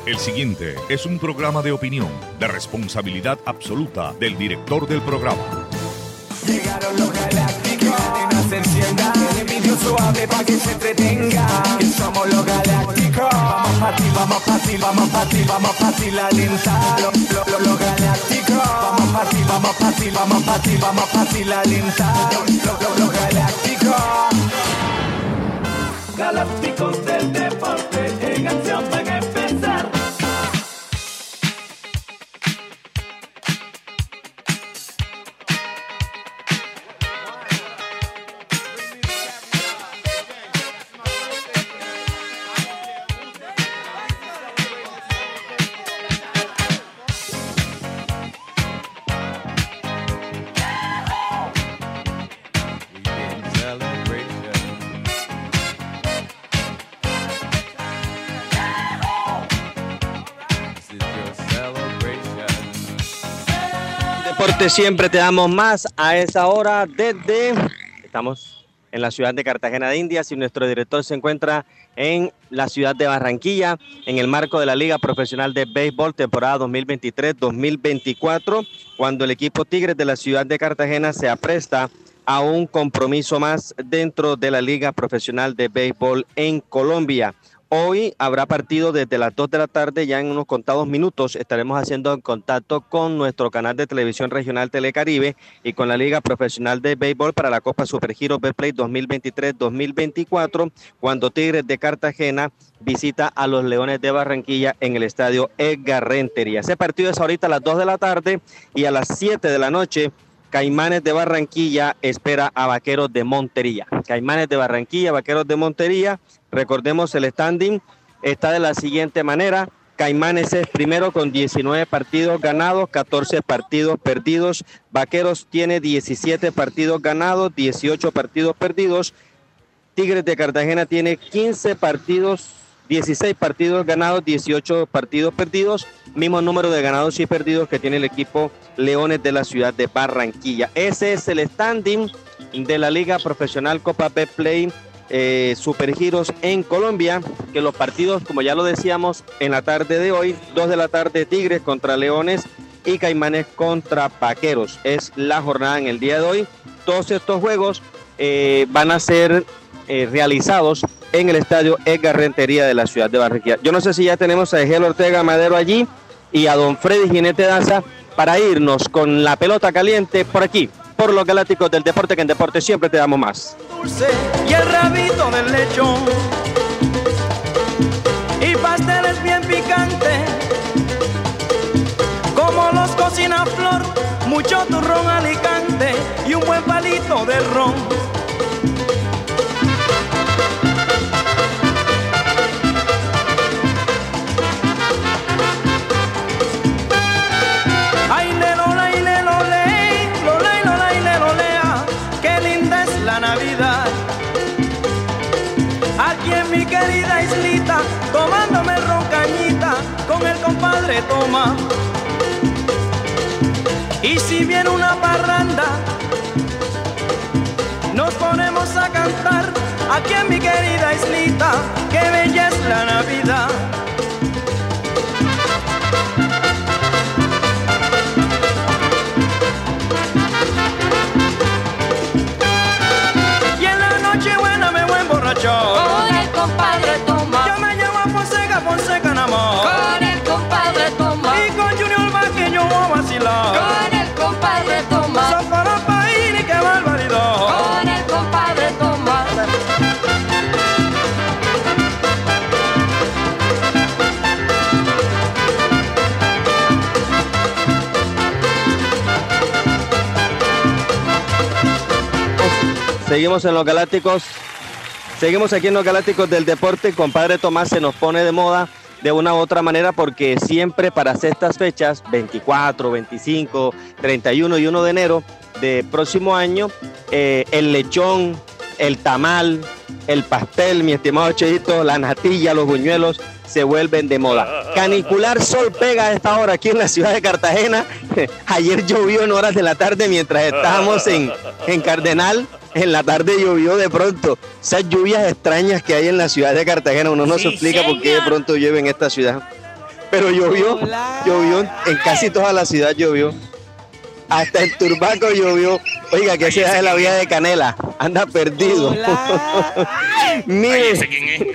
El siguiente es un programa de opinión de responsabilidad absoluta del director del programa. Llegaron los galácticos, no se encienda, el vídeo suave para que se entretenga. Que somos los galácticos, vamos pa' ti, vamos pa' ti, vamos pa' ti, vamos pa' ti la lenta. Los galácticos, vamos pa' ti, vamos pa' ti, vamos pa' ti, vamos pa' ti la lenta. Los galácticos. Galácticos del deporte, en acción van a empezar. Deporte siempre te damos más a esa hora estamos en la ciudad de Cartagena de Indias y nuestro director se encuentra en la ciudad de Barranquilla en el marco de la Liga Profesional de Béisbol temporada 2023-2024, cuando el equipo Tigres de la ciudad de Cartagena se apresta a un compromiso más dentro de la Liga Profesional de Béisbol en Colombia. Hoy habrá partido desde las 2 de la tarde, ya en unos contados minutos estaremos haciendo contacto con nuestro canal de televisión regional Telecaribe y con la Liga Profesional de Béisbol para la Copa Supergiros Betplay 2023-2024, cuando Tigres de Cartagena visita a los Leones de Barranquilla en el estadio Edgar Rentería. Ese partido es ahorita a las 2 de la tarde y a las 7 de la noche Caimanes de Barranquilla espera a Vaqueros de Montería. Caimanes de Barranquilla, Vaqueros de Montería. Recordemos, el standing está de la siguiente manera. Caimanes es primero con 19 partidos ganados, 14 partidos perdidos. Vaqueros tiene 17 partidos ganados, 18 partidos perdidos. Tigres de Cartagena tiene 16 partidos ganados, 18 partidos perdidos. Mismo número de ganados y perdidos que tiene el equipo Leones de la ciudad de Barranquilla. Ese es el standing de la Liga Profesional Copa Betplay Supergiros en Colombia, que los partidos, como ya lo decíamos, en la tarde de hoy, 2 de la tarde Tigres contra Leones y Caimanes contra Vaqueros. Es la jornada en el día de hoy. Todos estos juegos van a ser realizados en el estadio Edgar Rentería de la ciudad de Barranquilla. Yo no sé si ya tenemos a Egel Ortega Madero allí y a don Freddy Jinete Daza para irnos con la pelota caliente por aquí, por los Galácticos del Deporte, que en deporte siempre te damos más. Dulce y el rabito del lechón y pasteles bien picantes, como los cocina Flor, mucho turrón Alicante y un buen palito de ron. Mi querida islita, tomándome ron cañita, con el compadre Toma. Y si viene una parranda, nos ponemos a cantar, aquí en mi querida islita, qué bella es la Navidad. Y en la noche buena me voy a emborrachar. Compadre Toma, yo me llevo a Fonseca nada más. Con el compadre Toma, y con Junior Vázquez yo voy a vacilar. Con el compadre Toma, Zafarapa y qué barbaridad. Con el compadre Toma. Seguimos en los Galácticos. Seguimos aquí en los Galácticos del Deporte. Compadre Tomás se nos pone de moda de una u otra manera porque siempre para hacer estas fechas, 24, 25, 31 y 1 de enero de próximo año, el lechón, el tamal, el pastel, mi estimado Cheito, la natilla, los buñuelos se vuelven de moda. Canicular sol pega a esta hora aquí en la ciudad de Cartagena. Ayer llovió en horas de la tarde mientras estábamos en Cardenal. En la tarde llovió de pronto. Esas lluvias extrañas que hay en la ciudad de Cartagena. Uno no se explica por qué de pronto llueve en esta ciudad. Pero llovió en casi toda la ciudad llovió. Hasta en Turbaco llovió. Oiga, que sea de la vía de Canela. Anda perdido. Mire. ¿Ese quién es?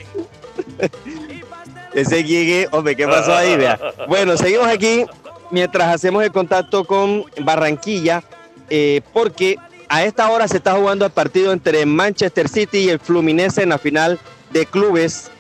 Ese llegué, hombre, ¿qué pasó ahí? Vea. Bueno, seguimos aquí mientras hacemos el contacto con Barranquilla, porque a esta hora se está jugando el partido entre Manchester City y el Fluminense en la final de clubes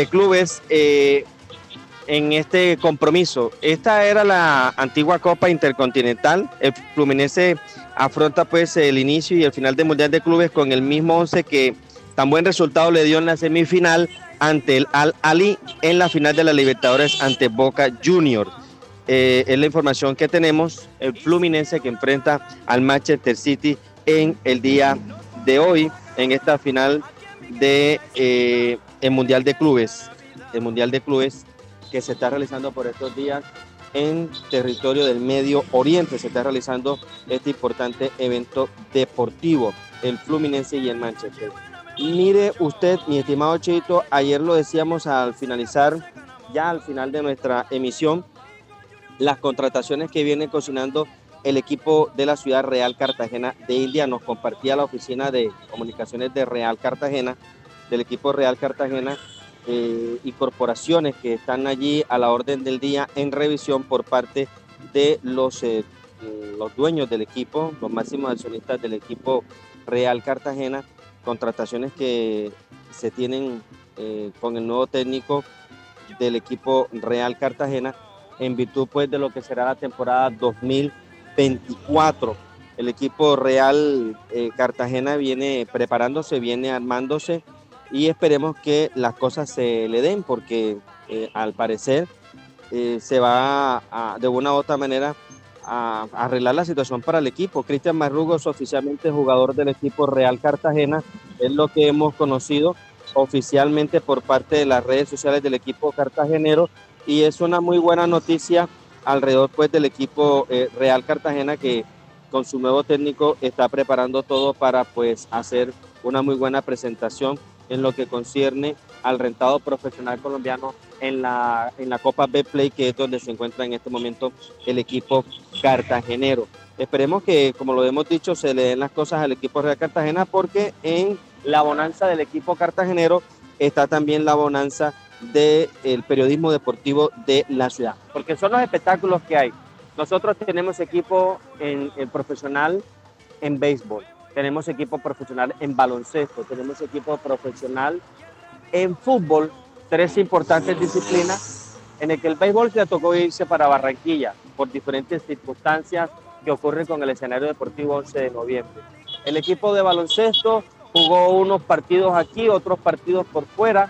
en este compromiso. Esta era la antigua Copa Intercontinental. El Fluminense afronta pues el inicio y el final del Mundial de Clubes con el mismo 11 que tan buen resultado le dio en la semifinal ante el Al-Ahly en la final de la Libertadores ante Boca Juniors. Es la información que tenemos. El Fluminense que enfrenta al Manchester City en el día de hoy en esta final de el Mundial de Clubes. El Mundial de Clubes que se está realizando por estos días en territorio del Medio Oriente. Se está realizando este importante evento deportivo, el Fluminense y el Manchester. Mire usted, mi estimado Cheito, ayer lo decíamos al finalizar, ya al final de nuestra emisión, las contrataciones que viene cocinando el equipo de la ciudad Real Cartagena de India. Nos compartía la oficina de comunicaciones de Real Cartagena, del equipo Real Cartagena, y corporaciones que están allí a la orden del día en revisión por parte de los dueños del equipo, los máximos accionistas del equipo Real Cartagena, contrataciones que se tienen con el nuevo técnico del equipo Real Cartagena en virtud pues de lo que será la temporada 2024. El equipo Real Cartagena viene preparándose, viene armándose y esperemos que las cosas se le den porque al parecer se va de una u otra manera a arreglar la situación para el equipo. Cristian Marrugos, oficialmente jugador del equipo Real Cartagena, es lo que hemos conocido oficialmente por parte de las redes sociales del equipo cartagenero y es una muy buena noticia alrededor pues del equipo Real Cartagena que con su nuevo técnico está preparando todo para pues hacer una muy buena presentación en lo que concierne al rentado profesional colombiano en la Copa Betplay, que es donde se encuentra en este momento el equipo cartagenero. Esperemos que, como lo hemos dicho, se le den las cosas al equipo Real Cartagena, porque en la bonanza del equipo cartagenero está también la bonanza del periodismo deportivo de la ciudad, porque son los espectáculos que hay. Nosotros tenemos equipo en profesional en béisbol, tenemos equipo profesional en baloncesto, tenemos equipo profesional en fútbol, tres importantes disciplinas en el que el béisbol le tocó irse para Barranquilla por diferentes circunstancias que ocurren con el escenario deportivo 11 de noviembre. El equipo de baloncesto jugó unos partidos aquí, otros partidos por fuera,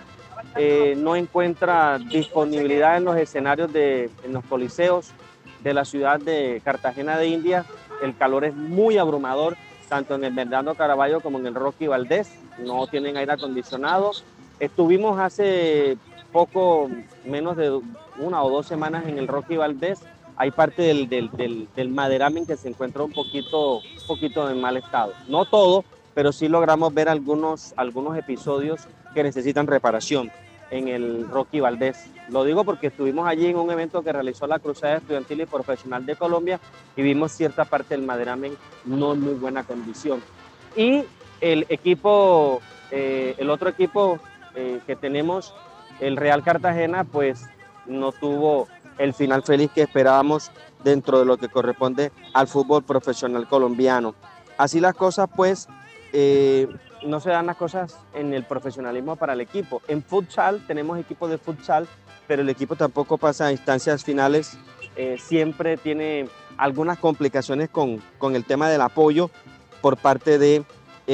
no encuentra disponibilidad en los escenarios en los coliseos de la ciudad de Cartagena de India. El calor es muy abrumador, tanto en el Bernardo Caraballo como en el Rocky Valdés, no tienen aire acondicionado. Estuvimos hace poco, menos de 1 o 2 semanas en el Rocky Valdés. Hay parte del maderamen que se encuentra un poquito en mal estado. No todo, pero sí logramos ver algunos episodios que necesitan reparación en el Rocky Valdés. Lo digo porque estuvimos allí en un evento que realizó la Cruzada Estudiantil y Profesional de Colombia y vimos cierta parte del maderamen no en muy buena condición. Y el otro equipo que tenemos, el Real Cartagena, pues no tuvo el final feliz que esperábamos dentro de lo que corresponde al fútbol profesional colombiano. Así las cosas, pues, no se dan las cosas en el profesionalismo para el equipo. En futsal, tenemos equipo de futsal, pero el equipo tampoco pasa a instancias finales. Siempre tiene algunas complicaciones con el tema del apoyo por parte de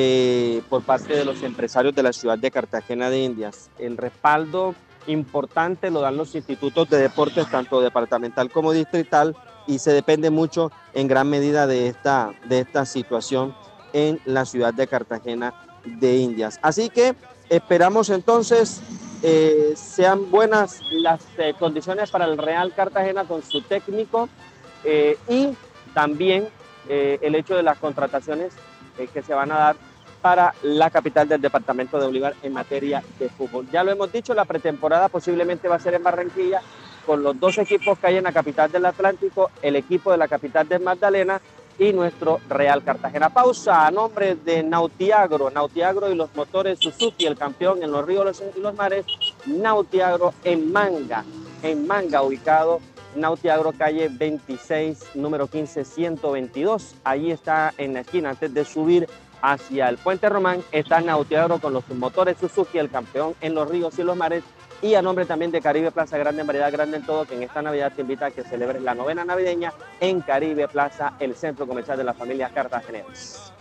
los empresarios de la ciudad de Cartagena de Indias. El respaldo importante lo dan los institutos de deportes, tanto departamental como distrital, y se depende mucho en gran medida de esta situación en la ciudad de Cartagena de Indias. Así que esperamos entonces sean buenas las condiciones para el Real Cartagena con su técnico y también el hecho de las contrataciones que se van a dar para la capital del departamento de Bolívar en materia de fútbol. Ya lo hemos dicho, la pretemporada posiblemente va a ser en Barranquilla con los dos equipos que hay en la capital del Atlántico, el equipo de la capital de Magdalena y nuestro Real Cartagena. Pausa a nombre de Nautiagro y los motores Suzuki, el campeón en los ríos y los mares. Nautiagro en Manga, ubicado Nautiagro, calle 26, número 15122. Allí está en la esquina, antes de subir hacia el Puente Román, está Nautiagro con los motores Suzuki, el campeón en los ríos y los mares. Y a nombre también de Caribe Plaza, grande en variedad, grande en todo, que en esta Navidad te invita a que celebres la novena navideña en Caribe Plaza, el centro comercial de la familia cartageneras.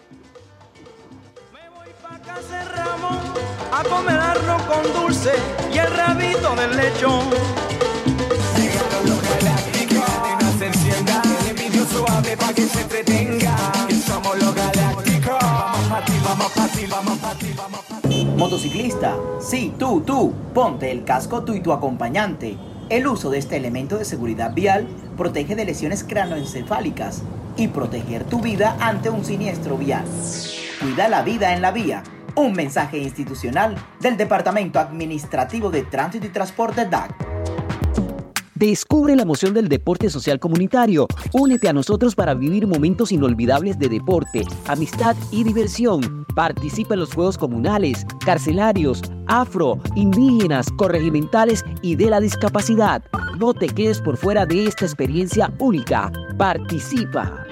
Me voy pa' casa de Ramón a comer arroz con dulce y el rabito del lechón. Llegaron los galácticos, cadena se encienda, el envidioso suave pa' que se entretenga, que somos los galácticos. Vamos pa' ti, vamos pa' ti, vamos pa' ti, vamos pa' ti. Motociclista, sí, tú, ponte el casco tú y tu acompañante. El uso de este elemento de seguridad vial protege de lesiones cráneoencefálicas y proteger tu vida ante un siniestro vial. Cuida la vida en la vía. Un mensaje institucional del Departamento Administrativo de Tránsito y Transporte DAC. Descubre la emoción del deporte social comunitario. Únete a nosotros para vivir momentos inolvidables de deporte, amistad y diversión. Participa en los juegos comunales, carcelarios, afro, indígenas, corregimentales y de la discapacidad. No te quedes por fuera de esta experiencia única. Participa.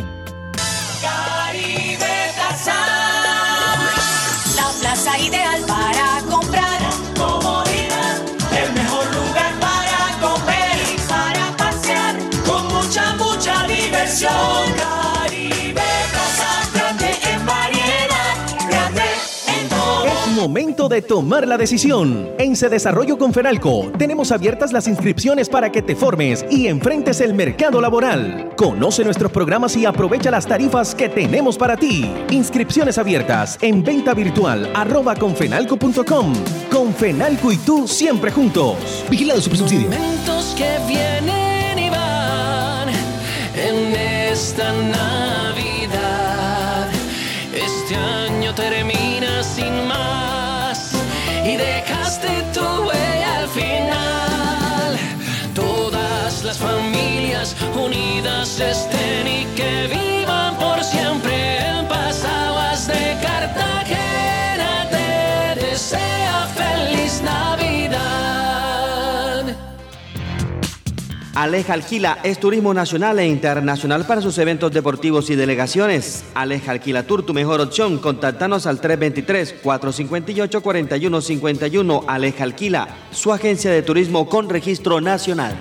Caribe Plaza, la plaza ideal para comprar. Comodidad, el mejor lugar para comer y para pasear, con mucha diversión. Caribe Plaza, grande en variedad, grande en todo. Es momento de tomar la decisión. En Cedesarrollo con Fenalco tenemos abiertas las inscripciones para que te formes y enfrentes el mercado laboral. Conoce nuestros programas y aprovecha las tarifas que tenemos para ti. Inscripciones abiertas en venta virtual @confenalco.com. Con Fenalco y tú siempre juntos. Vigilado Supersubsidio. Momentos que vienen y van en esta Navidad. Este año termina sin más y dejaste tu huella al final. Todas las familias unidas estén y que vivan por siempre en paz. Aguas de Cartagena te desea feliz Navidad. Aleja Alquila es turismo nacional e internacional para sus eventos deportivos y delegaciones. Aleja Alquila Tour, tu mejor opción. Contáctanos al 323-458-4151. Aleja Alquila, su agencia de turismo con registro nacional.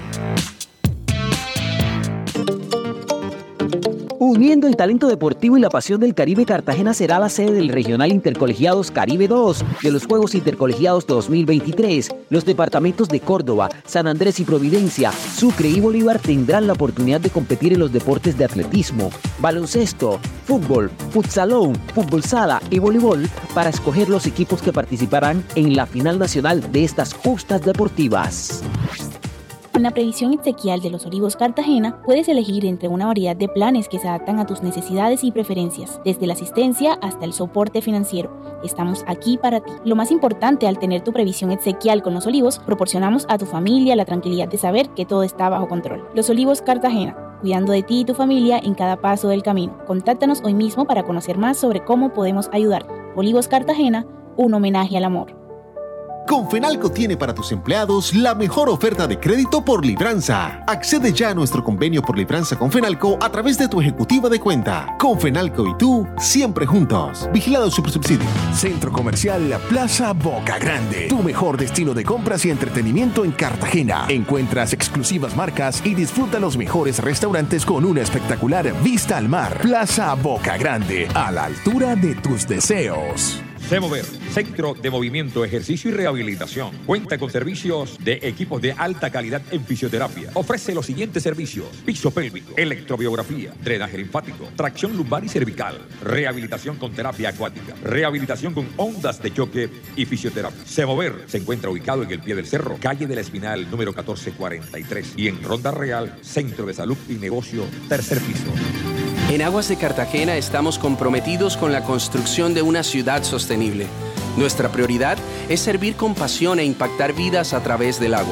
Uniendo el talento deportivo y la pasión del Caribe, Cartagena será la sede del Regional Intercolegiados Caribe 2 de los Juegos Intercolegiados 2023. Los departamentos de Córdoba, San Andrés y Providencia, Sucre y Bolívar tendrán la oportunidad de competir en los deportes de atletismo, baloncesto, fútbol, futsalón, fútbol sala y voleibol para escoger los equipos que participarán en la final nacional de estas justas deportivas. Con la previsión exequial de Los Olivos Cartagena, puedes elegir entre una variedad de planes que se adaptan a tus necesidades y preferencias, desde la asistencia hasta el soporte financiero. Estamos aquí para ti. Lo más importante al tener tu previsión exequial con Los Olivos, proporcionamos a tu familia la tranquilidad de saber que todo está bajo control. Los Olivos Cartagena, cuidando de ti y tu familia en cada paso del camino. Contáctanos hoy mismo para conocer más sobre cómo podemos ayudar. Olivos Cartagena, un homenaje al amor. Confenalco tiene para tus empleados la mejor oferta de crédito por libranza. Accede ya a nuestro convenio por libranza con Fenalco a través de tu ejecutiva de cuenta. Confenalco y tú, siempre juntos. Vigilado Supersubsidio. Centro Comercial Plaza Boca Grande. Tu mejor destino de compras y entretenimiento en Cartagena. Encuentras exclusivas marcas y disfruta los mejores restaurantes con una espectacular vista al mar. Plaza Boca Grande, a la altura de tus deseos. CEMOVER, Centro de Movimiento, Ejercicio y Rehabilitación. Cuenta con servicios de equipos de alta calidad en fisioterapia. Ofrece los siguientes servicios: piso pélvico, electrobiografía, drenaje linfático, tracción lumbar y cervical, rehabilitación con terapia acuática, rehabilitación con ondas de choque y fisioterapia. CEMOVER se encuentra ubicado en el pie del cerro, calle de la Espinal, número 1443, y en Ronda Real, Centro de Salud y Negocio, tercer piso. En Aguas de Cartagena estamos comprometidos con la construcción de una ciudad sostenible. Nuestra prioridad es servir con pasión e impactar vidas a través del agua.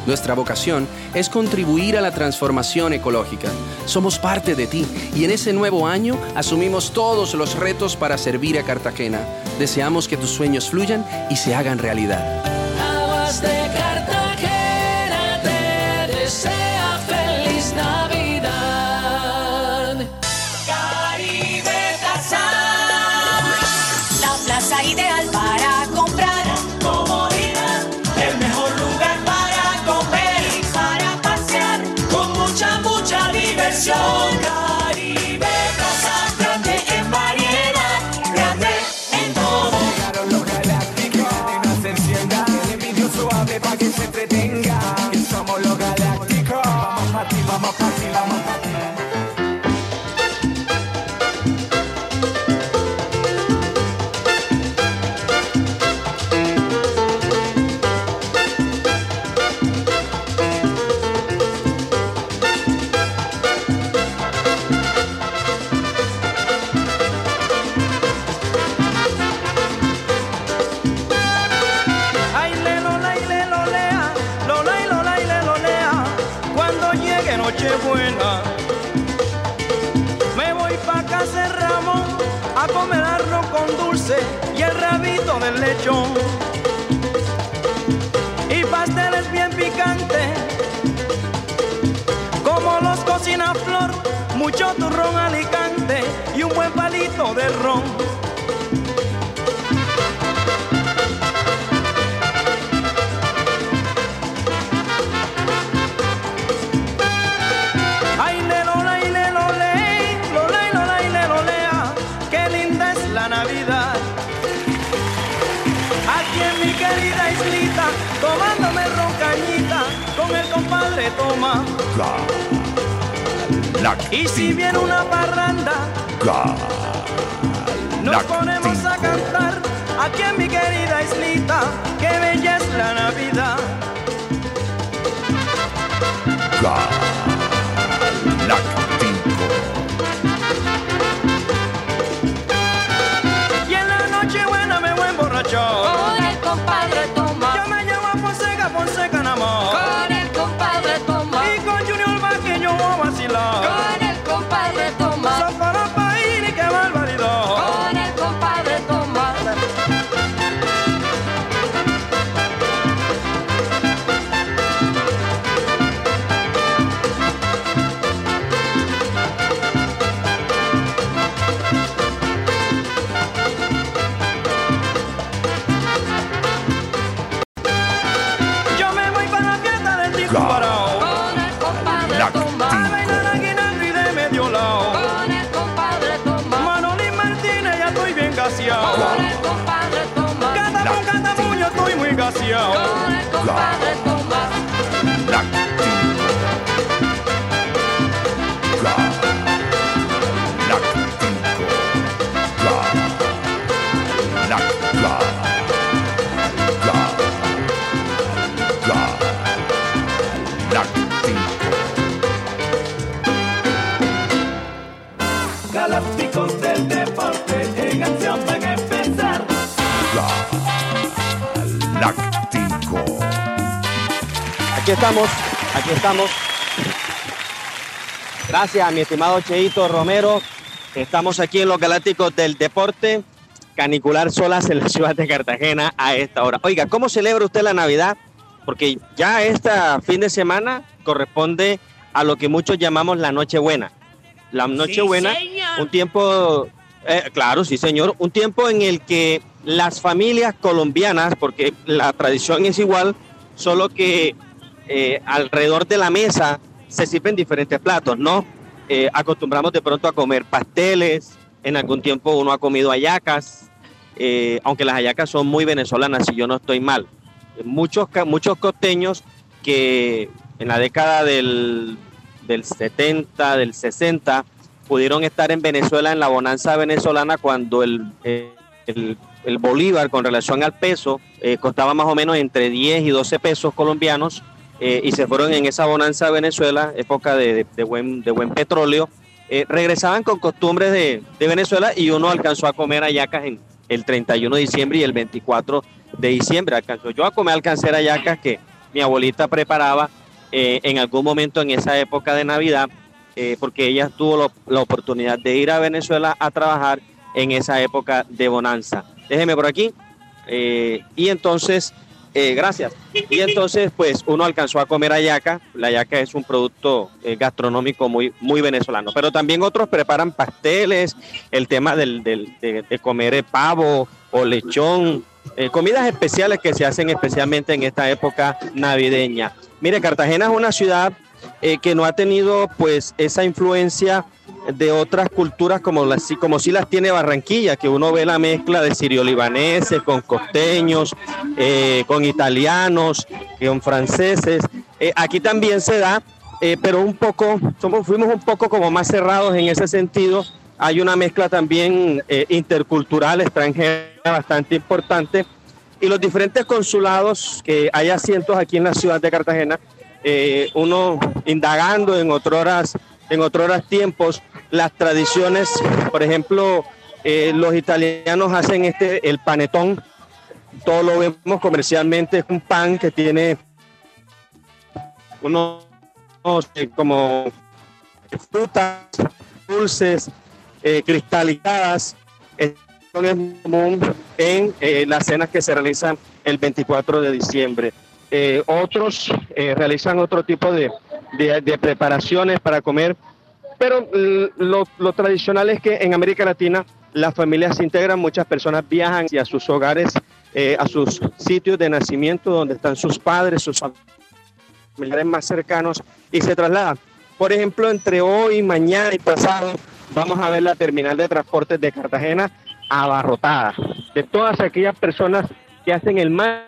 Nuestra vocación es contribuir a la transformación ecológica. Somos parte de ti y en ese nuevo año asumimos todos los retos para servir a Cartagena. Deseamos que tus sueños fluyan y se hagan realidad. Aguas de Cartagena te desea feliz Navidad. Caribe Plaza, la plaza ideal para comprar. Comodidad, el mejor lugar para comer y para pasear, con mucha diversión. Caribe Plaza, grande en variedad, grande en todo. Llegaron los galácticos, cadena se encienda, el envidio suave para que se entretenga. Que somos los galácticos, vamos pa' ti, vamos pa' ti, vamos pa' ti. Ay, lelolea, lolea, cuando llegue Nochebuena, me voy pa' casa de Ramón a comer arroz con dulce y el rabito del lechón, y pasteles bien picantes, como los cocina Flor, mucho turrón Alicante y un buen palito de ron. Ay, lelolea, qué linda es la Navidad. Aquí en mi querida islita, tomándome roncañita con el compadre Toma. Y si viene una parranda, nos ponemos a cantar. Aquí en mi querida islita, qué bella es la Navidad. Y en la noche buena me voy a emborrachar Con el compadre Tomás. Yo me llevo a Fonseca nada más. Con el compadre Tomás. Y con Junior Vázquez yo voy a vacilar. Con el compadre Tomás. Zafara país, qué barbaridad. Con el compadre Tomás. Yo me voy para la fiesta del disco parado. Con el compadre Tomás. A bailar a Guinaldo y de medio lado. Con el compadre Tomás. Manolín Martínez, ya estoy bien gaseado. Con el compadre Tomás. Catamu, yo estoy muy gaseado. Con el compadre Tomás. Galácticos del deporte en acción van a empezar. Galáctico. Aquí estamos. Gracias a mi estimado Cheito Romero. Estamos aquí en los Galácticos del Deporte. Canicular solas en la ciudad de Cartagena a esta hora. Oiga, ¿cómo celebra usted la Navidad? Porque ya este fin de semana corresponde a lo que muchos llamamos la Nochebuena. La Nochebuena, un tiempo, claro, sí señor, un tiempo en el que las familias colombianas, porque la tradición es igual, solo que alrededor de la mesa se sirven diferentes platos, ¿no? Acostumbramos de pronto a comer pasteles, en algún tiempo uno ha comido hallacas, aunque las hallacas son muy venezolanas, si yo no estoy mal. Muchos costeños que en la década del 70, del 60, pudieron estar en Venezuela en la bonanza venezolana cuando el bolívar con relación al peso costaba más o menos entre 10 y 12 pesos colombianos y se fueron en esa bonanza de Venezuela, época de buen petróleo, regresaban con costumbres de Venezuela y uno alcanzó a comer hallacas en el 31 de diciembre y el 24 de diciembre. Yo a comer alcancé hallacas que mi abuelita preparaba en algún momento en esa época de Navidad, porque ella tuvo la oportunidad de ir a Venezuela a trabajar en esa época de bonanza. Déjeme por aquí. Y entonces, gracias. Y entonces, pues uno alcanzó a comer hallaca. La hallaca es un producto gastronómico muy, muy venezolano. Pero también otros preparan pasteles, el tema de comer pavo o lechón, comidas especiales que se hacen especialmente en esta época navideña. Mire, Cartagena es una ciudad que no ha tenido pues esa influencia de otras culturas como sí las tiene Barranquilla, que uno ve la mezcla de sirio-libaneses con costeños, con italianos, con franceses. Aquí también se da, pero fuimos un poco como más cerrados en ese sentido. Hay una mezcla también intercultural extranjera bastante importante, y los diferentes consulados, que hay asientos aquí en la ciudad de Cartagena, uno indagando en otrora tiempos, las tradiciones. Por ejemplo, los italianos hacen el panetón, todo lo vemos comercialmente, es un pan que tiene unos como frutas dulces, cristalizadas. Es común en las cenas que se realizan el 24 de diciembre. Otros realizan otro tipo de preparaciones para comer, pero lo tradicional es que en América Latina las familias se integran, muchas personas viajan hacia sus hogares, a sus sitios de nacimiento donde están sus padres, sus familiares más cercanos, y se trasladan. Por ejemplo, entre hoy, mañana y pasado vamos a ver la terminal de transportes de Cartagena abarrotada de todas aquellas personas que hacen el mal,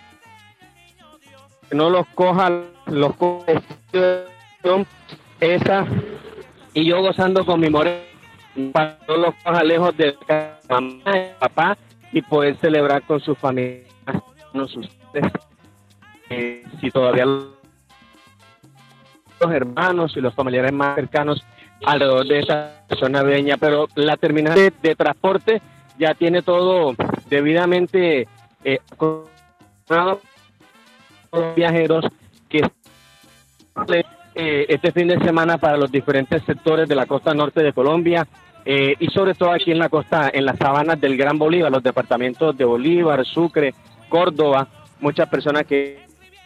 que no los coja esa, y yo gozando con mi moreno para no los coja lejos de mamá y papá, y poder celebrar con su familia, si todavía los hermanos y los familiares más cercanos alrededor de esa zona navideña. Pero la terminal de transporte ya tiene todo debidamente acordado con los viajeros que este fin de semana para los diferentes sectores de la costa norte de Colombia, y sobre todo aquí en la costa, en las sabanas del Gran Bolívar, los departamentos de Bolívar, Sucre, Córdoba, muchas personas que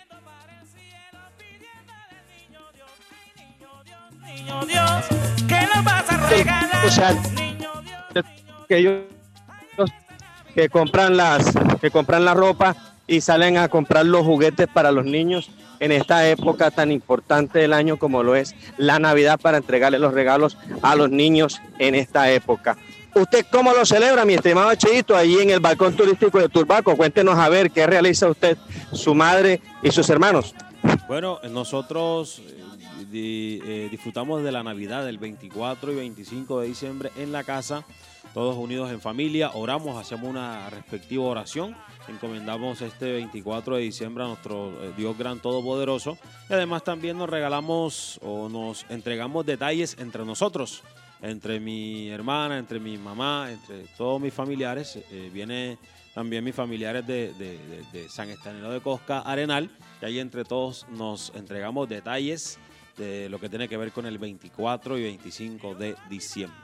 o sea, que ellos que compran la ropa y salen a comprar los juguetes para los niños en esta época tan importante del año como lo es la Navidad, para entregarle los regalos a los niños en esta época. ¿Usted cómo lo celebra, mi estimado Cheito, ahí en el balcón turístico de Turbaco? Cuéntenos a ver qué realiza usted, su madre y sus hermanos. Bueno, nosotros disfrutamos de la Navidad del 24 y 25 de diciembre en la casa, todos unidos en familia, oramos, hacemos una respectiva oración, encomendamos este 24 de diciembre a nuestro Dios Gran Todopoderoso, y además también nos regalamos o nos entregamos detalles entre nosotros, entre mi hermana, entre mi mamá, entre todos mis familiares. Viene también mis familiares de San Estanislao de Cosca, Arenal, y ahí entre todos nos entregamos detalles de lo que tiene que ver con el 24 y 25 de diciembre.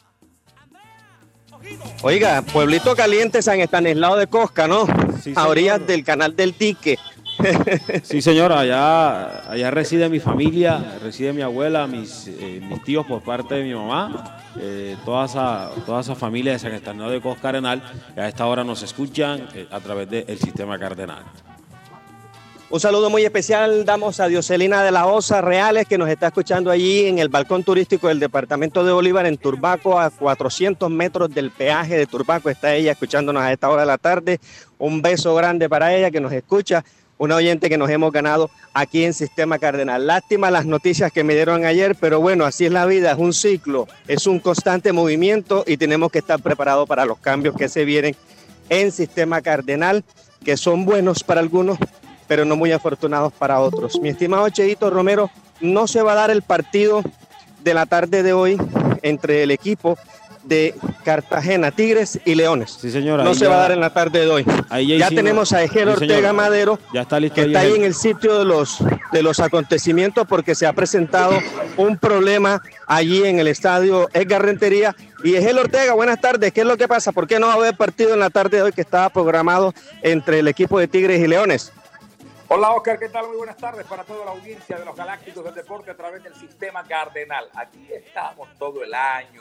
Oiga, pueblito caliente San Estanislao de Cosca, ¿no? Sí, a orillas del canal del Dique. Sí, señora, allá reside mi familia, reside mi abuela, mis tíos por parte de mi mamá, toda esa familia de San Estanislao de Cosca, Arenal, que a esta hora nos escuchan a través del sistema cardenal. Un saludo muy especial damos a Dioselina de la Osa Reales, que nos está escuchando allí en el balcón turístico del departamento de Bolívar, en Turbaco, a 400 metros del peaje de Turbaco. Está ella escuchándonos a esta hora de la tarde. Un beso grande para ella que nos escucha, una oyente que nos hemos ganado aquí en Sistema Cardenal. Lástima las noticias que me dieron ayer, pero bueno, así es la vida, es un ciclo, es un constante movimiento y tenemos que estar preparados para los cambios que se vienen en Sistema Cardenal, que son buenos para algunos, pero no muy afortunados para otros. Mi estimado Cheito Romero, no se va a dar el partido de la tarde de hoy entre el equipo de Cartagena, Tigres y Leones. Sí, señora. No se va a dar en la tarde de hoy. Ya tenemos a Egel Ortega Madero, ya está listo, que está ahí en el sitio de los acontecimientos porque se ha presentado un problema allí en el estadio Edgar Rentería. Y Egel Ortega, buenas tardes. ¿Qué es lo que pasa? ¿Por qué no va a haber partido en la tarde de hoy que estaba programado entre el equipo de Tigres y Leones? Hola Oscar, ¿qué tal? Muy buenas tardes para toda la audiencia de los Galácticos del Deporte a través del Sistema Cardenal. Aquí estamos todo el año.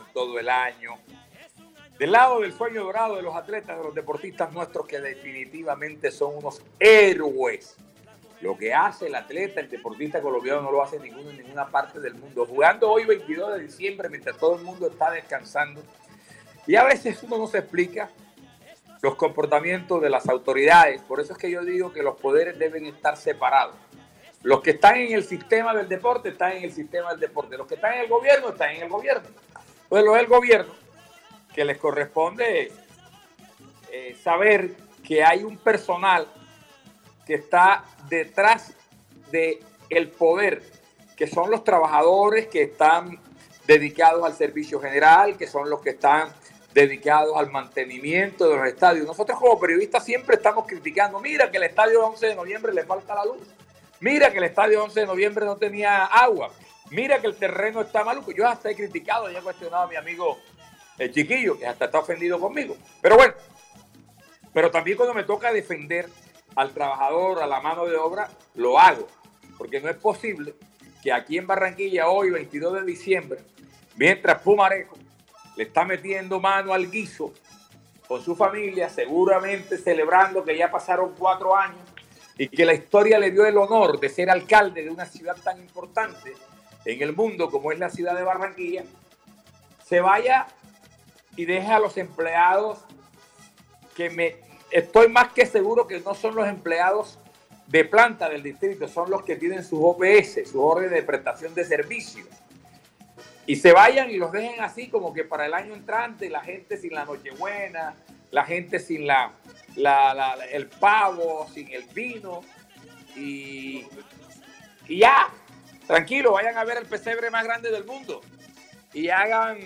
Del lado del sueño dorado de los atletas, de los deportistas nuestros que definitivamente son unos héroes. Lo que hace el atleta, el deportista colombiano no lo hace ninguno en ninguna parte del mundo. Jugando hoy 22 de diciembre mientras todo el mundo está descansando. Y a veces uno no se explica los comportamientos de las autoridades. Por eso es que yo digo que los poderes deben estar separados. Los que están en el sistema del deporte están en el sistema del deporte. Los que están en el gobierno están en el gobierno. Pues los del gobierno, que les corresponde saber que hay un personal que está detrás del poder, que son los trabajadores que están dedicados al servicio general, que son los que están dedicados al mantenimiento de los estadios. Nosotros como periodistas siempre estamos criticando, mira que el estadio 11 de noviembre le falta la luz, mira que el estadio 11 de noviembre no tenía agua, mira que el terreno está maluco. Yo hasta he criticado y he cuestionado a mi amigo el Chiquillo, que hasta está ofendido conmigo. Pero bueno, pero también cuando me toca defender al trabajador, a la mano de obra, lo hago, porque no es posible que aquí en Barranquilla hoy, 22 de diciembre, mientras Pumarejo le está metiendo mano al guiso con su familia, seguramente celebrando que ya pasaron 4 años y que la historia le dio el honor de ser alcalde de una ciudad tan importante en el mundo como es la ciudad de Barranquilla, se vaya y deje a los empleados que estoy más que seguro que no son los empleados de planta del distrito, son los que tienen sus OPS, sus órdenes de prestación de servicios. Y se vayan y los dejen así como que para el año entrante, la gente sin la Nochebuena, la gente sin el pavo, sin el vino. Y ya, tranquilo, vayan a ver el pesebre más grande del mundo. Y hagan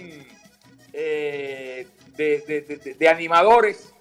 de animadores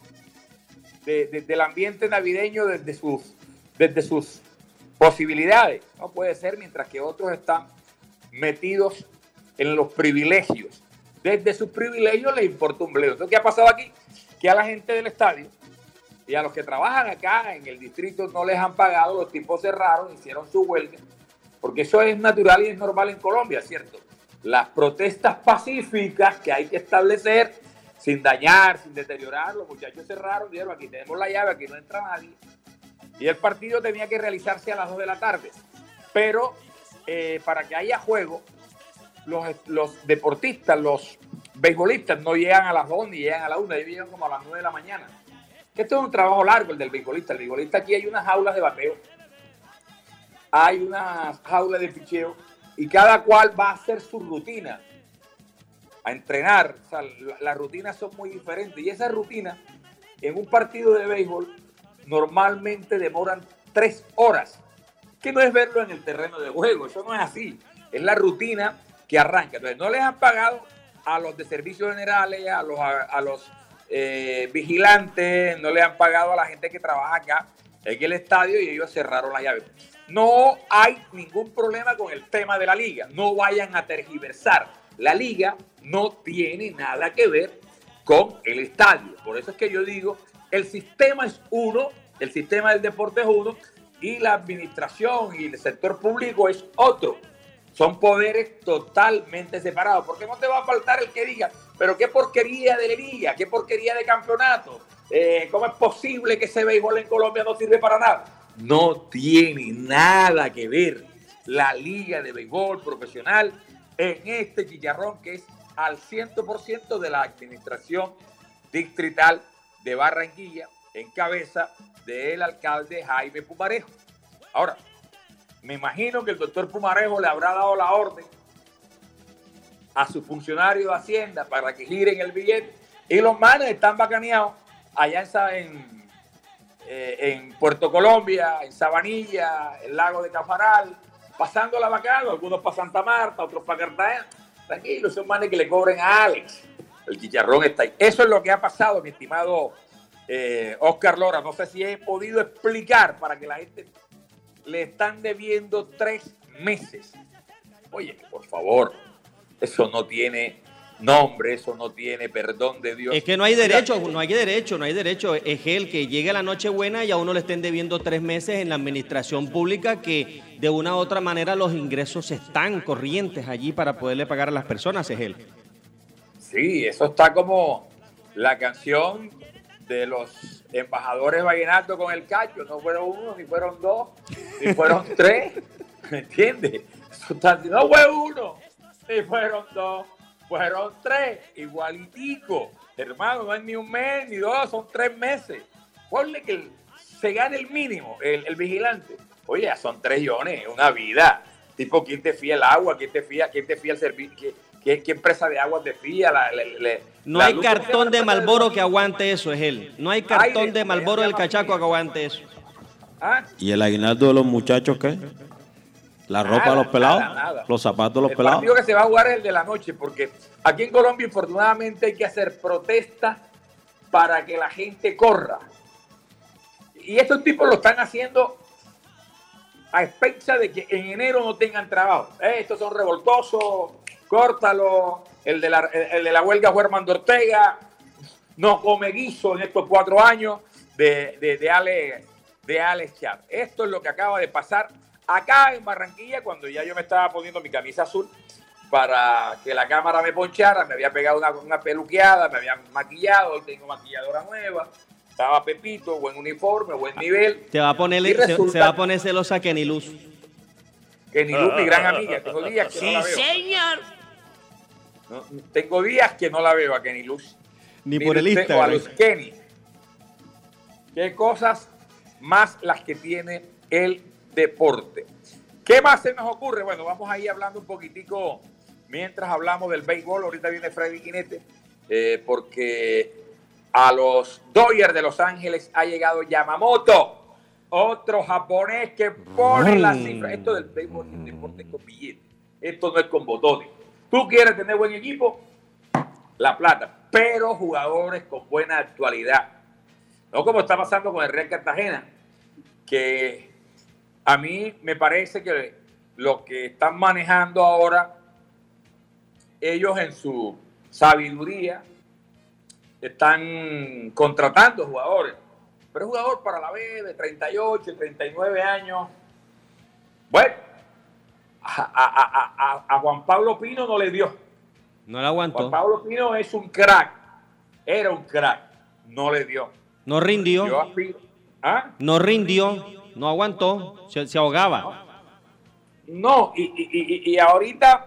del ambiente navideño desde sus posibilidades. No puede ser, mientras que otros están metidos en los privilegios. Desde sus privilegios les importa un bledo. Entonces, ¿qué ha pasado aquí? Que a la gente del estadio y a los que trabajan acá en el distrito no les han pagado, los tipos cerraron, hicieron su huelga, porque eso es natural y es normal en Colombia, ¿cierto? Las protestas pacíficas que hay que establecer sin dañar, sin deteriorar, los muchachos cerraron, dijeron, aquí tenemos la llave, aquí no entra nadie. Y el partido tenía que realizarse a las 2 de la tarde. Pero para que haya juego, los deportistas, los beisbolistas no llegan a las 2 ni llegan a la 1, ellos llegan como a las 9 de la mañana. Esto es un trabajo largo, el del beisbolista. El beisbolista, aquí hay unas jaulas de bateo, hay unas jaulas de picheo, y cada cual va a hacer su rutina, a entrenar. O sea, las rutinas son muy diferentes, y esas rutinas en un partido de béisbol normalmente demoran 3 horas, que no es verlo en el terreno de juego, eso no es así, es la rutina que arranca. Entonces no les han pagado a los de servicios generales, a los vigilantes, no le han pagado a la gente que trabaja acá en el estadio, y ellos cerraron la llave. No hay ningún problema con el tema de la liga, no vayan a tergiversar. La liga no tiene nada que ver con el estadio. Por eso es que yo digo, el sistema es uno, el sistema del deporte es uno, y la administración y el sector público es otro. Son poderes totalmente separados. Porque no te va a faltar el que diga, pero qué porquería de liga, qué porquería de campeonato. ¿Cómo es posible que ese béisbol en Colombia no sirve para nada? No tiene nada que ver la liga de béisbol profesional en este chicharrón que es al 100% de la administración distrital de Barranquilla, en cabeza del alcalde Jaime Pumarejo. Ahora, me imagino que el doctor Pumarejo le habrá dado la orden a su funcionario de Hacienda para que giren el billete, y los manes están bacaneados allá en Puerto Colombia, en Sabanilla, el lago de Cafaral, pasando la bacano, algunos para Santa Marta, otros para Cartagena. Tranquilo, son manes que le cobren a Alex. El chicharrón está ahí. Eso es lo que ha pasado, mi estimado Oscar Lora. No sé si he podido explicar para que la gente le están debiendo 3 meses. Oye, por favor, eso no tiene nombre, eso no tiene perdón de Dios. Es que no hay derecho, no hay derecho. Es el que llegue la Nochebuena y a uno le estén debiendo 3 meses en la administración pública, que de una u otra manera los ingresos están corrientes allí para poderle pagar a las personas, es él. Sí, eso está como la canción de los embajadores vallenatos con el cacho. No fueron 1, ni fueron 2, ni fueron 3. ¿Me entiendes? No fue 1, ni fueron 2, fueron 3. Igualitico. Hermano, no es ni 1 mes, ni 2, son 3 meses. Ponle que se gane el mínimo, el vigilante. Oye, ya son 3 millones, una vida. Tipo, ¿quién te fía el agua? ¿Quién te fía el servicio? ¿Qué empresa de agua te fía? No hay cartón de Marlboro que aguante eso, es él. No hay cartón de Marlboro del Cachaco que aguante eso. ¿Y el aguinaldo de los muchachos qué? ¿La ropa de los pelados? Nada. ¿Los zapatos de los El pelados? partido que se va a jugar es el de la noche, porque aquí en Colombia, infortunadamente, hay que hacer protestas para que la gente corra. Y estos tipos lo están haciendo a expensas de que en enero no tengan trabajo. Estos son revoltosos, córtalo. El de la huelga fue Armando Ortega, no come guiso en estos 4 años de Alex Chávez. Esto es lo que acaba de pasar acá en Barranquilla, cuando ya yo me estaba poniendo mi camisa azul para que la cámara me ponchara. Me había pegado una peluqueada, me habían maquillado, hoy tengo maquilladora nueva. Estaba Pepito, buen uniforme, buen nivel. Se va a poner celosa Kenny Luz. Kenny Luz, mi gran amiga. Tengo días que no la veo. Señor. No, tengo días que no la veo a Kenny Luz. Ni por el Instagram. O a los Kenny. ¿Qué cosas más las que tiene el deporte? ¿Qué más se nos ocurre? Bueno, vamos a ir hablando un poquitico mientras hablamos del béisbol. Ahorita viene Freddy Guinete, porque a los Dodgers de Los Ángeles ha llegado Yamamoto, otro japonés que pone la cifra. Esto del béisbol es un deporte con billetes. Esto no es con botones. Tú quieres tener buen equipo, la plata, pero jugadores con buena actualidad. No como está pasando con el Real Cartagena, que a mí me parece que lo que están manejando ahora, ellos en su sabiduría están contratando jugadores. Pero es jugador para la B de 38, 39 años. Bueno, a Juan Pablo Pino no le dio. No la aguantó. Juan Pablo Pino es un crack. Era un crack. No le dio. No rindió. ¿Ah? No rindió. No aguantó. Se ahogaba. No, y ahorita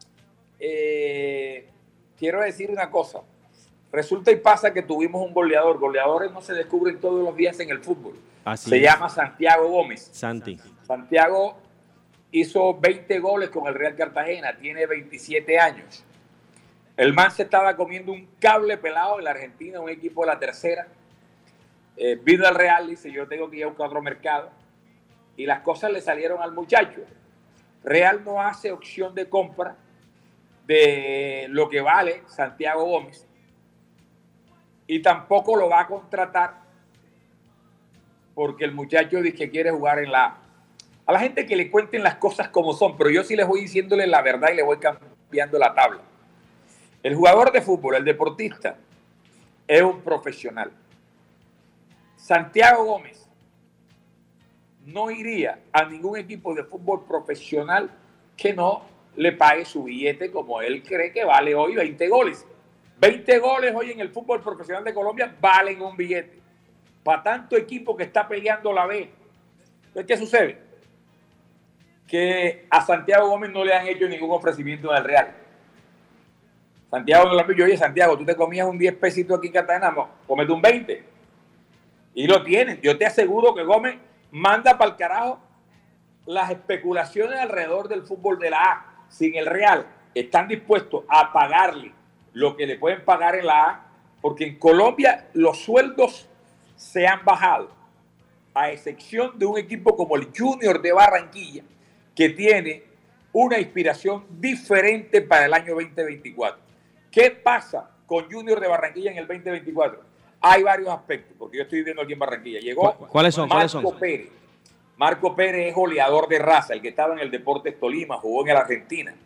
quiero decir una cosa. Resulta y pasa que tuvimos un goleador. Goleadores no se descubren todos los días en el fútbol. Se llama Santiago Gómez. Santiago hizo 20 goles con el Real Cartagena. Tiene 27 años. El man se estaba comiendo un cable pelado en la Argentina, un equipo de la tercera. Vino al Real, dice, yo tengo que ir a buscar otro mercado. Y las cosas le salieron al muchacho. Real no hace opción de compra de lo que vale Santiago Gómez. Y tampoco lo va a contratar porque el muchacho dice que quiere jugar en la A. A la gente que le cuenten las cosas como son, pero yo sí les voy diciéndole la verdad y le voy cambiando la tabla. El jugador de fútbol, el deportista, es un profesional. Santiago Gómez no iría a ningún equipo de fútbol profesional que no le pague su billete como él cree que vale hoy 20 goles. 20 goles hoy en el fútbol profesional de Colombia valen un billete. Para tanto equipo que está peleando la B. Entonces, ¿qué sucede? Que a Santiago Gómez no le han hecho ningún ofrecimiento del Real. Santiago no le ha dicho, oye Santiago, tú te comías un 10 pesitos aquí en Cartagena, no, cómete un 20. Y lo tienen. Yo te aseguro que Gómez manda para el carajo las especulaciones alrededor del fútbol de la A. Sin el Real están dispuestos a pagarle lo que le pueden pagar en la A, porque en Colombia los sueldos se han bajado, a excepción de un equipo como el Junior de Barranquilla, que tiene una inspiración diferente para el año 2024. ¿Qué pasa con Junior de Barranquilla en el 2024? Hay varios aspectos, porque yo estoy viviendo aquí en Barranquilla. Llegó ¿Cuáles son? Marco Pérez. Marco Pérez es goleador de raza, el que estaba en el Deportes Tolima, jugó en el Argentina.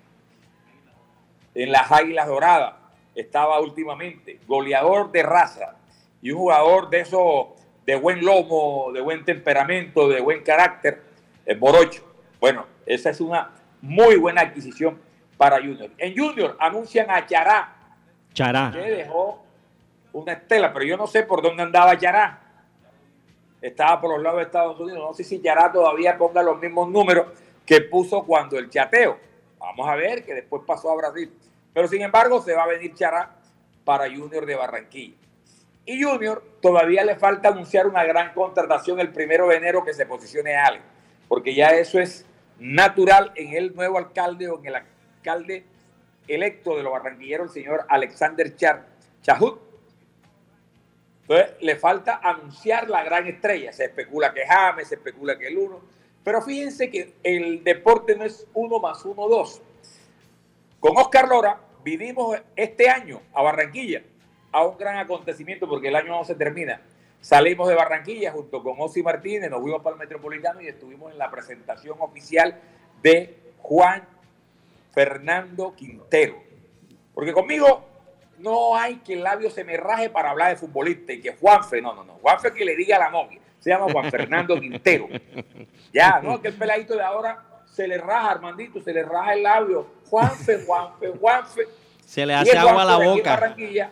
En las Águilas Doradas estaba últimamente, goleador de raza y un jugador de esos de buen lomo, de buen temperamento, de buen carácter, el Morocho. Bueno, esa es una muy buena adquisición para Junior. En Junior anuncian a Chará, que dejó una estela, pero yo no sé por dónde andaba Chará. Estaba por los lados de Estados Unidos. No sé si Chará todavía ponga los mismos números que puso cuando el chateo. Vamos a ver, que después pasó a Brasil. Pero sin embargo, se va a venir Chará para Junior de Barranquilla. Y Junior todavía le falta anunciar una gran contratación el 1 de enero que se posicione Ale, porque ya eso es natural en el nuevo alcalde o en el alcalde electo de los barranquilleros, el señor Alexander Chahut. Entonces le falta anunciar la gran estrella. Se especula que James, se especula que el uno, pero fíjense que el deporte no es 1 más 1, 2. Con Oscar Lora vinimos este año a Barranquilla a un gran acontecimiento porque el año no se termina. Salimos de Barranquilla junto con Osi Martínez, nos fuimos para el Metropolitano y estuvimos en la presentación oficial de Juan Fernando Quintero. Porque conmigo no hay que el labio se me raje para hablar de futbolista y que Juanfe, no. Juanfe que le diga a la novia. Se llama Juan Fernando Quintero. Ya, ¿no? Que el peladito de ahora se le raja, Armandito, se le raja el labio. Juanfe. Se le hace agua a la boca. Barranquilla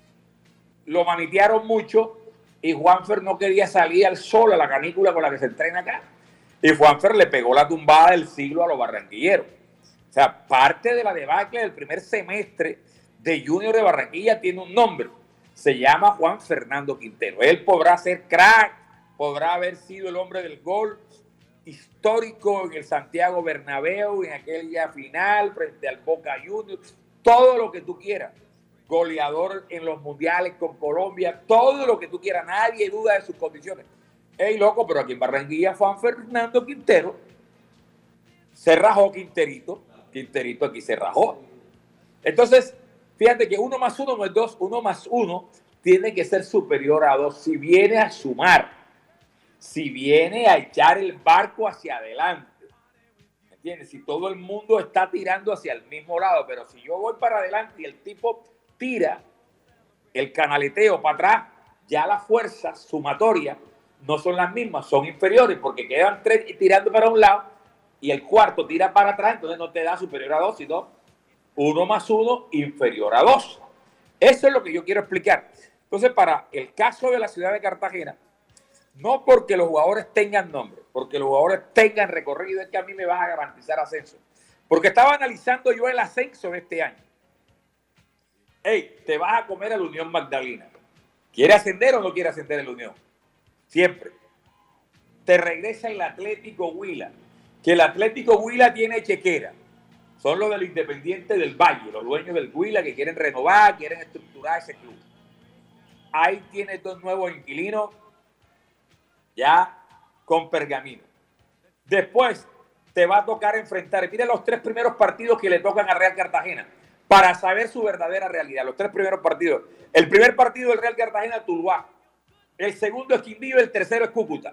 lo manitearon mucho y Juanfer no quería salir al sol, a la canícula con la que se entrena acá. Y Juanfer le pegó la tumbada del siglo a los barranquilleros. O sea, parte de la debacle del primer semestre de Junior de Barranquilla tiene un nombre. Se llama Juan Fernando Quintero. Él podrá ser crack, podrá haber sido el hombre del gol histórico en el Santiago Bernabéu, en aquella final frente al Boca Juniors, todo lo que tú quieras. Goleador en los mundiales con Colombia, todo lo que tú quieras, nadie duda de sus condiciones. Ey, loco, pero aquí en Barranquilla Juan Fernando Quintero se rajó Quinterito aquí se rajó. Entonces, fíjate que 1 más 1 no es 2, 1 más 1 tiene que ser superior a 2 si viene a sumar, si viene a echar el barco hacia adelante. ¿Me entiendes? Si todo el mundo está tirando hacia el mismo lado, pero si yo voy para adelante y el tipo tira el canaleteo para atrás, ya las fuerzas sumatorias no son las mismas, son inferiores, porque quedan 3 tirando para un lado y el cuarto tira para atrás, entonces no te da superior a 2, sino 1 más 1 inferior a 2. Eso es lo que yo quiero explicar. Entonces, para el caso de la ciudad de Cartagena, no porque los jugadores tengan nombre, porque los jugadores tengan recorrido, es que a mí me vas a garantizar ascenso. Porque estaba analizando yo el ascenso de este año. Hey, te vas a comer a la Unión Magdalena. ¿Quiere ascender o no quiere ascender el Unión? Siempre. Te regresa el Atlético Huila. Que el Atlético Huila tiene chequera. Son los del Independiente del Valle, los dueños del Huila que quieren renovar, quieren estructurar ese club. Ahí tiene 2 nuevos inquilinos ya con pergamino. Después te va a tocar enfrentar, mira los 3 primeros partidos que le tocan a Real Cartagena para saber su verdadera realidad. Los 3 primeros partidos. El primer partido del Real Cartagena, Tuluá. El segundo es Quindío, el tercero es Cúcuta.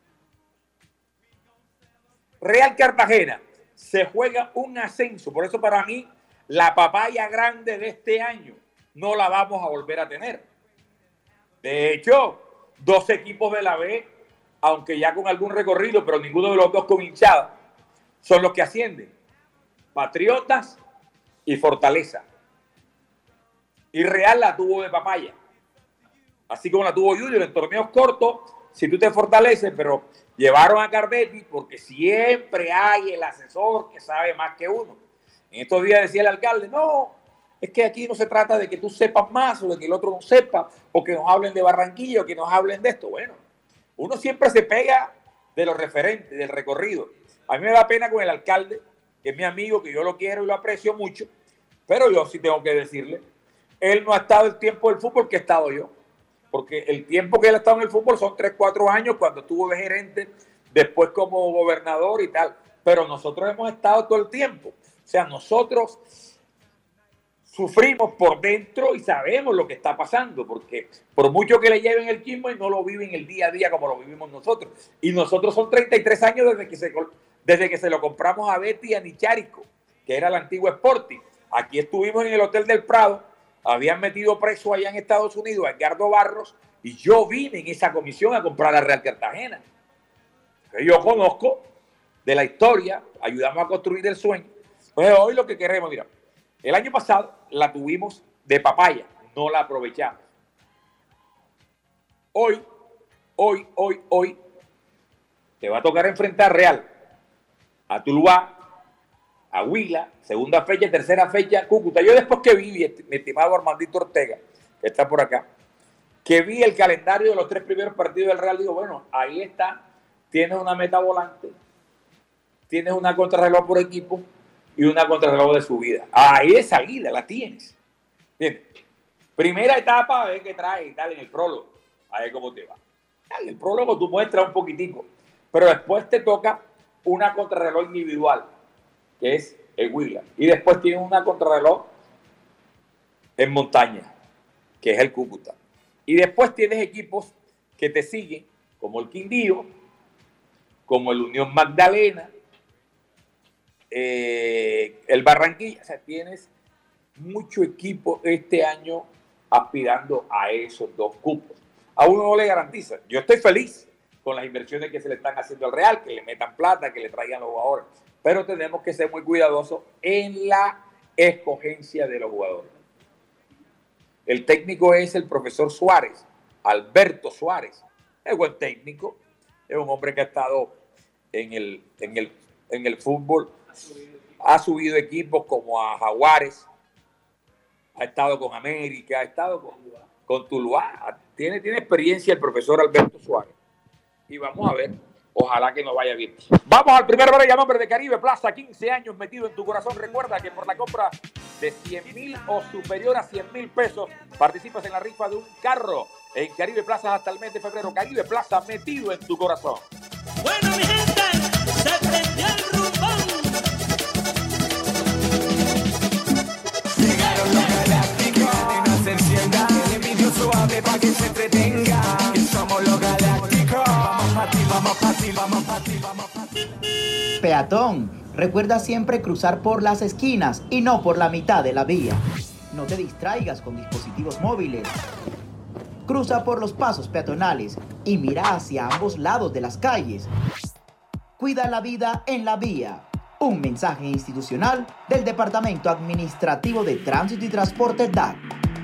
Real Cartagena se juega un ascenso. Por eso para mí la papaya grande de este año no la vamos a volver a tener. De hecho, 2 equipos de la B, aunque ya con algún recorrido, pero ninguno de los 2 con hinchada, son los que ascienden. Patriotas y Fortaleza. Y Real la tuvo de papaya. Así como la tuvo Junior en torneos cortos, si tú te fortaleces, pero llevaron a Cardetti porque siempre hay el asesor que sabe más que uno. En estos días decía el alcalde, no, es que aquí no se trata de que tú sepas más o de que el otro no sepa, o que nos hablen de Barranquilla o que nos hablen de esto. Bueno, uno siempre se pega de los referentes, del recorrido. A mí me da pena con el alcalde, que es mi amigo, que yo lo quiero y lo aprecio mucho, pero yo sí tengo que decirle, él no ha estado el tiempo del fútbol que he estado yo. Porque el tiempo que él ha estado en el fútbol son 3, 4 años cuando estuvo de gerente, después como gobernador y tal. Pero nosotros hemos estado todo el tiempo. O sea, nosotros sufrimos por dentro y sabemos lo que está pasando, porque por mucho que le lleven el chisme, no lo viven el día a día como lo vivimos nosotros. Y nosotros son 33 años desde que se lo compramos a Betty y a Nicharico, que era el antiguo Sporting. Aquí estuvimos en el Hotel del Prado, habían metido preso allá en Estados Unidos a Edgardo Barros, y yo vine en esa comisión a comprar a Real Cartagena. Yo conozco de la historia, ayudamos a construir el sueño. Pues hoy lo que queremos, mira, el año pasado la tuvimos de papaya, no la aprovechamos. Hoy, te va a tocar enfrentar a Real, a Tuluá, a Huila, segunda fecha, tercera fecha, Cúcuta. Yo después que vi, mi estimado Armandito Ortega, que está por acá, que vi el calendario de los 3 primeros partidos del Real, digo, bueno, ahí está, tienes una meta volante, tienes una contrarreloj por equipo y una contrarreloj de subida. Ahí de salida la tienes. ¿Entiendes? Primera etapa, a ver qué trae y tal en el prólogo, a ver cómo te va. En el prólogo tú muestras un poquitico, pero después te toca una contrarreloj individual, que es el Huila, y después tienes una contrarreloj en montaña, que es el Cúcuta. Y después tienes equipos que te siguen, como el Quindío, como el Unión Magdalena, el Barranquilla. O sea, tienes mucho equipo este año aspirando a esos 2 cupos. A uno no le garantiza. Yo estoy feliz con las inversiones que se le están haciendo al Real, que le metan plata, que le traigan los jugadores. Pero tenemos que ser muy cuidadosos en la escogencia de los jugadores. El técnico es el profesor Suárez, Alberto Suárez. Es buen técnico, es un hombre que ha estado en el fútbol, ha subido equipos como a Jaguares, ha estado con América, ha estado con Tuluá. Tiene experiencia el profesor Alberto Suárez. Y vamos a ver, ojalá que nos vaya bien. Vamos al primer break a nombre de Caribe Plaza, 15 años metido en tu corazón. Recuerda que por la compra de 100,000 o superior a 100,000 pesos, participas en la rifa de un carro en Caribe Plaza hasta el mes de febrero. Caribe Plaza, metido en tu corazón. Bueno, mi gente, se prendió el rumbón. Llegaron los galácticos, que no se encienda, el envidio suave para que se entretenga. Que somos los galácticos, vamos pa' ti, vamos pa' ti, vamos pa' ti, vamos pa' ti. Peatón, recuerda siempre cruzar por las esquinas y no por la mitad de la vía. No te distraigas con dispositivos móviles. Cruza por los pasos peatonales y mira hacia ambos lados de las calles. Cuida la vida en la vía. Un mensaje institucional del Departamento Administrativo de Tránsito y Transporte DAT.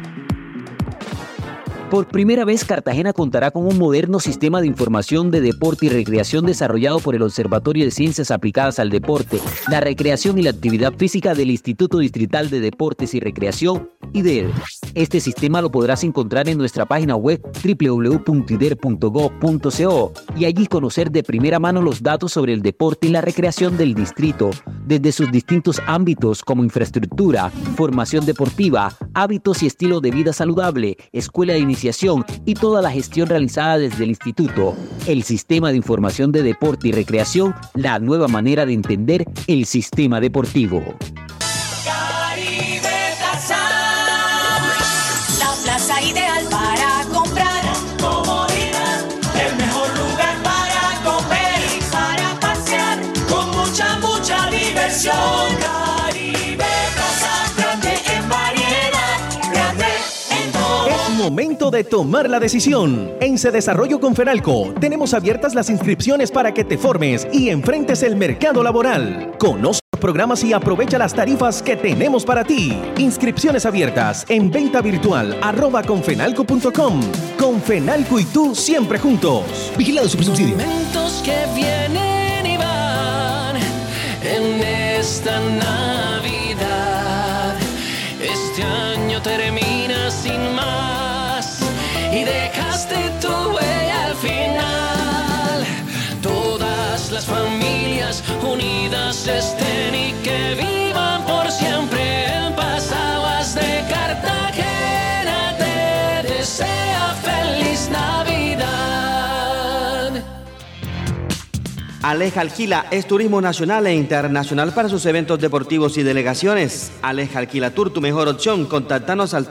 Por primera vez, Cartagena contará con un moderno sistema de información de deporte y recreación desarrollado por el Observatorio de Ciencias Aplicadas al Deporte, la Recreación y la Actividad Física del Instituto Distrital de Deportes y Recreación, IDER. Este sistema lo podrás encontrar en nuestra página web www.ider.gov.co y allí conocer de primera mano los datos sobre el deporte y la recreación del distrito, desde sus distintos ámbitos como infraestructura, formación deportiva, hábitos y estilo de vida saludable, escuela de iniciación y toda la gestión realizada desde el instituto. El Sistema de Información de Deporte y Recreación, la nueva manera de entender el sistema deportivo. Caribe Plaza, la plaza ideal para comprar. Comodidad, el mejor lugar para comer y para pasear, con mucha diversión. Caribe Plaza, grande en variedad, grande en todo. Es momento de tomar la decisión. En Cedesarrollo con Fenalco tenemos abiertas las inscripciones para que te formes y enfrentes el mercado laboral. Conoce los programas y aprovecha las tarifas que tenemos para ti. Inscripciones abiertas en venta virtual @confenalco.com. Con Fenalco y tú siempre juntos. Vigilado Supersubsidio. Momentos que vienen y van en esta Navidad. Este año termina sin más y dejaste tu huella al final. Todas las familias unidas estén y que vivan por siempre en paz. Aguas de Cartagena te desea feliz Navidad. Aleja Alquila es turismo nacional e internacional para sus eventos deportivos y delegaciones. Aleja Alquila Tour, tu mejor opción. Contáctanos al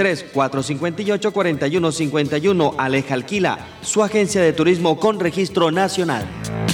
323-458-4151. Aleja Alquila, su agencia de turismo con registro nacional.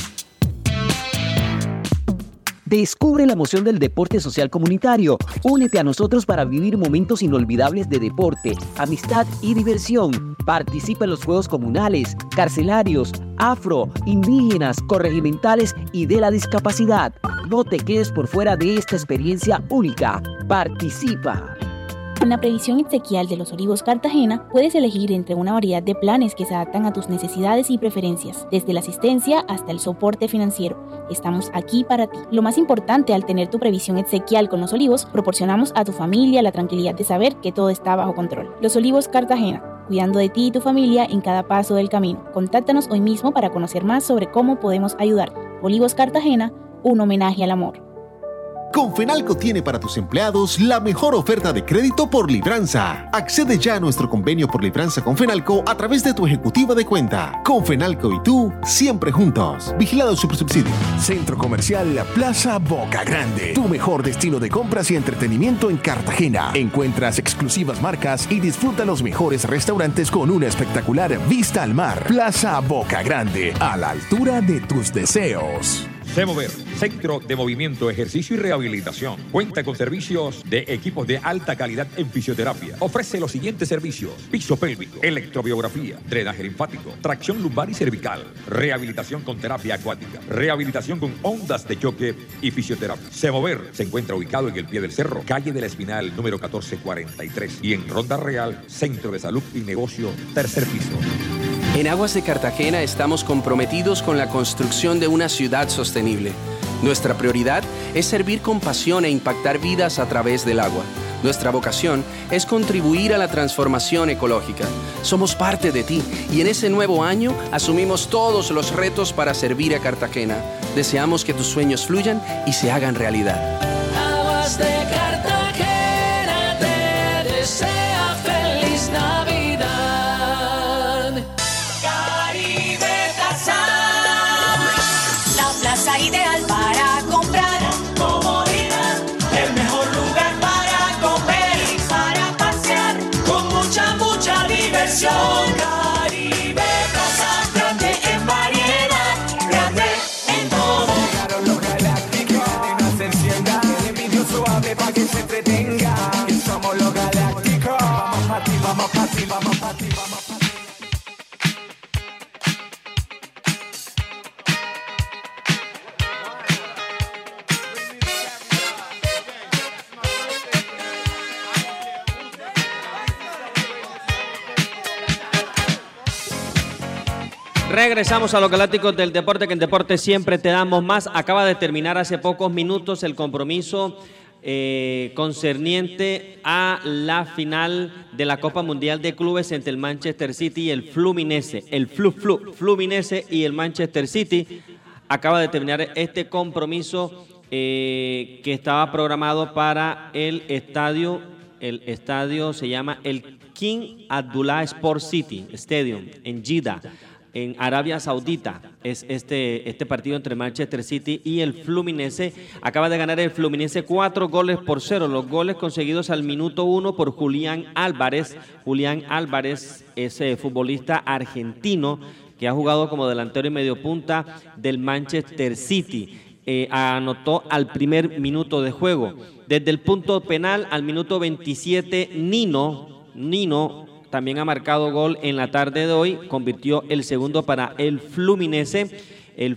Descubre la emoción del deporte social comunitario. Únete a nosotros para vivir momentos inolvidables de deporte, amistad y diversión. Participa en los juegos comunales, carcelarios, afro, indígenas, corregimentales y de la discapacidad. No te quedes por fuera de esta experiencia única. Participa. Con la previsión exequial de Los Olivos Cartagena, puedes elegir entre una variedad de planes que se adaptan a tus necesidades y preferencias, desde la asistencia hasta el soporte financiero. Estamos aquí para ti. Lo más importante al tener tu previsión exequial con Los Olivos, proporcionamos a tu familia la tranquilidad de saber que todo está bajo control. Los Olivos Cartagena, cuidando de ti y tu familia en cada paso del camino. Contáctanos hoy mismo para conocer más sobre cómo podemos ayudar. Olivos Cartagena, un homenaje al amor. Confenalco tiene para tus empleados la mejor oferta de crédito por libranza. Accede ya a nuestro convenio por libranza con Fenalco a través de tu ejecutiva de cuenta. Confenalco y tú, siempre juntos. Vigilado Supersubsidio. Centro Comercial Plaza Boca Grande. Tu mejor destino de compras y entretenimiento en Cartagena. Encuentras exclusivas marcas y disfruta los mejores restaurantes con una espectacular vista al mar. Plaza Boca Grande, a la altura de tus deseos. Semover, Centro de Movimiento, Ejercicio y Rehabilitación. Cuenta con servicios de equipos de alta calidad en fisioterapia. Ofrece los siguientes servicios: piso pélvico, electrobiografía, drenaje linfático, tracción lumbar y cervical, rehabilitación con terapia acuática, rehabilitación con ondas de choque y fisioterapia. Semover se encuentra ubicado en el pie del cerro, calle de la Espinal, número 1443, y en Ronda Real, Centro de Salud y Negocio, tercer piso. En Aguas de Cartagena estamos comprometidos con la construcción de una ciudad sostenible. Nuestra prioridad es servir con pasión e impactar vidas a través del agua. Nuestra vocación es contribuir a la transformación ecológica. Somos parte de ti y en ese nuevo año asumimos todos los retos para servir a Cartagena. Deseamos que tus sueños fluyan y se hagan realidad. Aguas de Cartagena te desea feliz Navidad. Ideal para comprar, comodidad, el mejor lugar para comer y para pasear, con mucha diversión. Caribe Plaza, grande en variedad, grande en todo. Llegaron los galácticos, no se encienda, el vídeo suave para que se entretenga. Que somos los galácticos, vamos pa' ti, vamos pa' ti, vamos pa' ti, vamos pa' ti. Regresamos a los Galácticos del Deporte, que en deporte siempre te damos más. Acaba de terminar hace pocos minutos el compromiso concerniente a la final de la Copa Mundial de Clubes entre el Manchester City y el Fluminense. El Fluminense y el Manchester City. Acaba de terminar este compromiso que estaba programado para el estadio. El estadio se llama el King Abdullah Sport City Stadium en Jeddah, en Arabia Saudita. Es este partido entre Manchester City y el Fluminense. Acaba de ganar el Fluminense 4-0. Los goles conseguidos al minuto 1 por Julián Álvarez. Julián Álvarez es futbolista argentino que ha jugado como delantero y mediopunta del Manchester City. Anotó al primer minuto de juego. Desde el punto penal al minuto 27, Nino también ha marcado gol en la tarde de hoy, convirtió el segundo para el Fluminense. El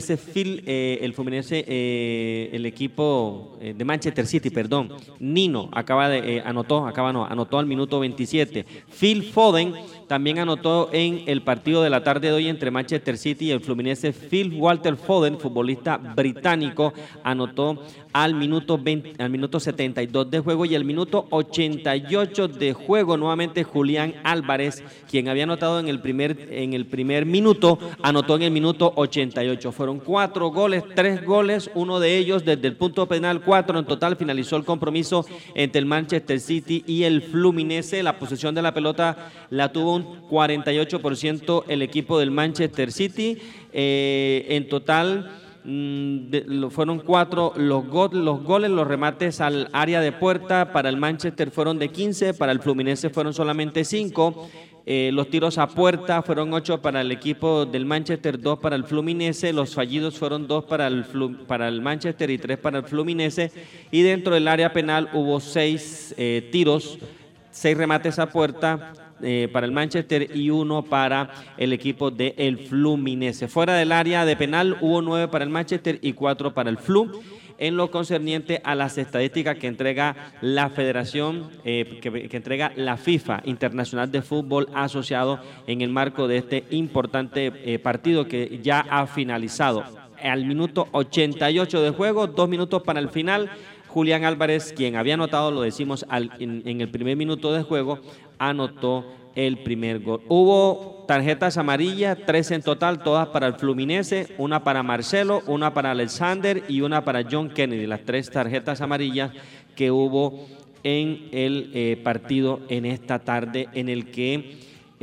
equipo de Manchester City, perdón. Nino anotó al minuto 27. Phil Foden también anotó en el partido de la tarde de hoy entre Manchester City y el Fluminense. Phil Walter Foden, futbolista británico, anotó al minuto 72 de juego, y al minuto 88 de juego nuevamente Julián Álvarez, quien había anotado en el primer minuto, anotó en el minuto 88 88. Fueron 4 goles, 3 goles, uno de ellos desde el punto penal, 4 en total. Finalizó el compromiso entre el Manchester City y el Fluminense. La posesión de la pelota la tuvo un 48% el equipo del Manchester City. En total fueron 4 los goles, los remates al área de puerta. Para el Manchester fueron de 15, para el Fluminense fueron solamente 5. Los tiros a puerta fueron 8 para el equipo del Manchester, 2 para el Fluminense. Los fallidos fueron 2 para el Manchester y 3 para el Fluminense. Y dentro del área penal hubo 6 tiros, 6 remates a puerta para el Manchester y 1 para el equipo del Fluminense. Fuera del área de penal hubo 9 para el Manchester y 4 para el Flu. En lo concerniente a las estadísticas que entrega la Federación, que entrega la FIFA Internacional de Fútbol Asociado en el marco de este importante partido que ya ha finalizado. Al minuto 88 de juego, 2 minutos para el final, Julián Álvarez, quien había anotado, lo decimos en el primer minuto de juego, anotó el primer gol. Hubo tarjetas amarillas, 3 en total, todas para el Fluminense, una para Marcelo, una para Alexander y una para John Kennedy. Las 3 tarjetas amarillas que hubo en el partido en esta tarde, en el que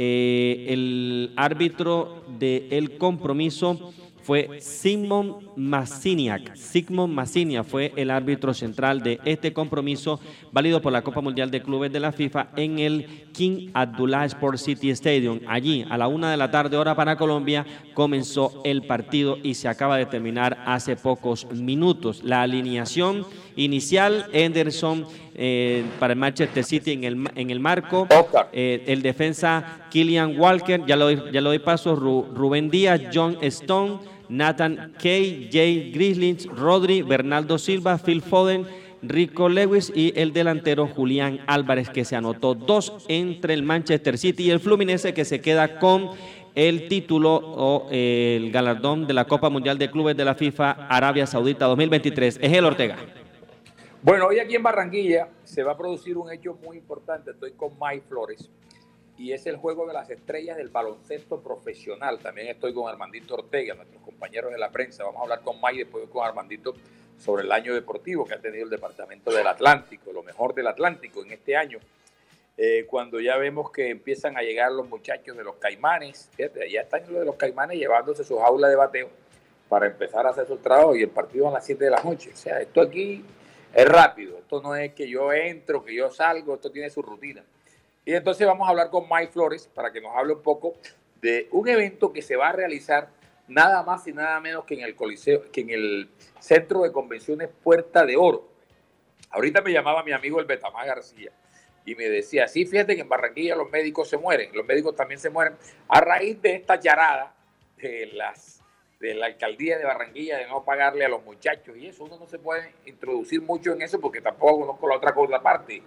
el árbitro del compromiso fue Sigmund Masiniak. Sigmund Masiniak fue el árbitro central de este compromiso, válido por la Copa Mundial de Clubes de la FIFA en el King Abdullah Sport City Stadium. Allí, a la 1 de la tarde, hora para Colombia, comenzó el partido y se acaba de terminar hace pocos minutos. La alineación inicial: Henderson para el Manchester City en el marco, el defensa Kylian Walker, ya lo doy paso, Rubén Díaz, John Stone, Nathan Kay, Jay Grislins, Rodri, Bernardo Silva, Phil Foden, Rico Lewis y el delantero Julián Álvarez, que se anotó 2 entre el Manchester City y el Fluminense, que se queda con el título o el galardón de la Copa Mundial de Clubes de la FIFA Arabia Saudita 2023. Egel Ortega. Bueno, hoy aquí en Barranquilla se va a producir un hecho muy importante. Estoy con Mike Flores y es el juego de las estrellas del baloncesto profesional. También estoy con Armandito Ortega, nuestros compañeros de la prensa. Vamos a hablar con Mike y después con Armandito sobre el año deportivo que ha tenido el Departamento del Atlántico, lo mejor del Atlántico en este año. Cuando ya vemos que empiezan a llegar los muchachos de los Caimanes, fíjate, ya están los de los Caimanes llevándose sus jaulas de bateo para empezar a hacer su trabajo, y el partido a las 7 de la noche. O sea, esto aquí es rápido, esto no es que yo entro, que yo salgo, esto tiene su rutina. Y entonces vamos a hablar con Mike Flores para que nos hable un poco de un evento que se va a realizar nada más y nada menos que en el Coliseo, que en el Centro de Convenciones Puerta de Oro. Ahorita me llamaba mi amigo el Betamá García y me decía, sí, fíjate que en Barranquilla los médicos se mueren, los médicos también se mueren a raíz de esta charada de la alcaldía de Barranquilla de no pagarle a los muchachos, y eso uno no se puede introducir mucho en eso porque tampoco conozco la otra contraparte,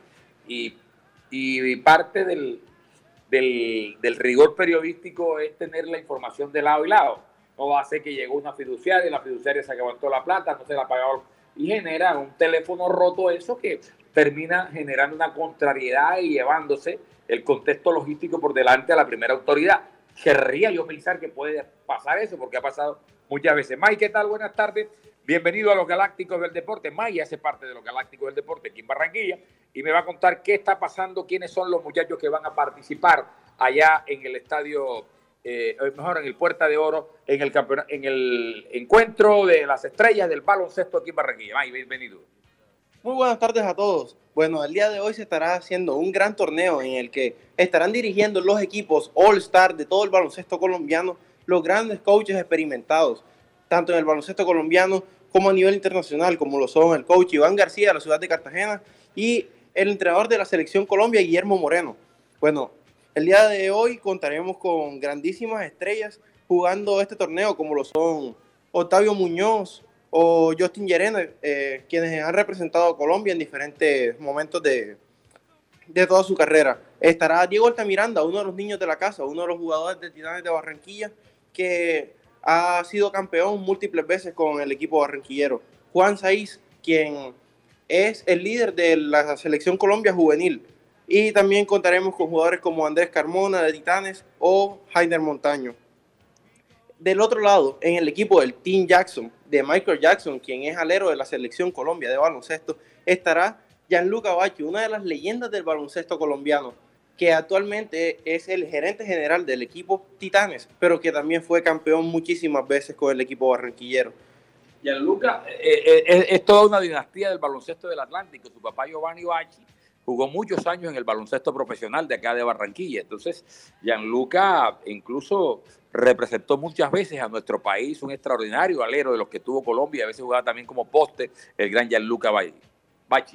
y parte del rigor periodístico es tener la información de lado y lado. No va a ser que llegó una fiduciaria y la fiduciaria se aguantó la plata, no se la pagó, y genera un teléfono roto, eso que termina generando una contrariedad y llevándose el contexto logístico por delante a la primera autoridad. Querría yo pensar que puede pasar eso, porque ha pasado muchas veces. Mike, ¿qué tal? Buenas tardes. Bienvenido a los Galácticos del Deporte. Mike hace parte de los Galácticos del Deporte aquí en Barranquilla y me va a contar qué está pasando, quiénes son los muchachos que van a participar allá en el estadio, mejor en el Puerta de Oro, en el encuentro de las estrellas del baloncesto aquí en Barranquilla. Mike, bienvenido. Muy buenas tardes a todos. Bueno, el día de hoy se estará haciendo un gran torneo en el que estarán dirigiendo los equipos All-Star de todo el baloncesto colombiano, los grandes coaches experimentados, tanto en el baloncesto colombiano como a nivel internacional, como lo son el coach Iván García de la ciudad de Cartagena y el entrenador de la Selección Colombia, Guillermo Moreno. Bueno, el día de hoy contaremos con grandísimas estrellas jugando este torneo, como lo son Octavio Muñoz o Justin Llerena, quienes han representado a Colombia en diferentes momentos de toda su carrera. Estará Diego Altamiranda, uno de los niños de la casa, uno de los jugadores de Titanes de Barranquilla, que ha sido campeón múltiples veces con el equipo barranquillero. Juan Saiz, quien es el líder de la Selección Colombia Juvenil. Y también contaremos con jugadores como Andrés Carmona de Titanes o Jainer Montaño. Del otro lado, en el equipo del Team Jackson, de Michael Jackson, quien es alero de la Selección Colombia de baloncesto, estará Gianluca Bacci, una de las leyendas del baloncesto colombiano, que actualmente es el gerente general del equipo Titanes, pero que también fue campeón muchísimas veces con el equipo barranquillero. Gianluca es toda una dinastía del baloncesto del Atlántico. Su papá Giovanni Bacci jugó muchos años en el baloncesto profesional de acá de Barranquilla. Entonces, Gianluca incluso representó muchas veces a nuestro país, un extraordinario alero de los que tuvo Colombia. A veces jugaba también como poste el gran Gianluca Bacci.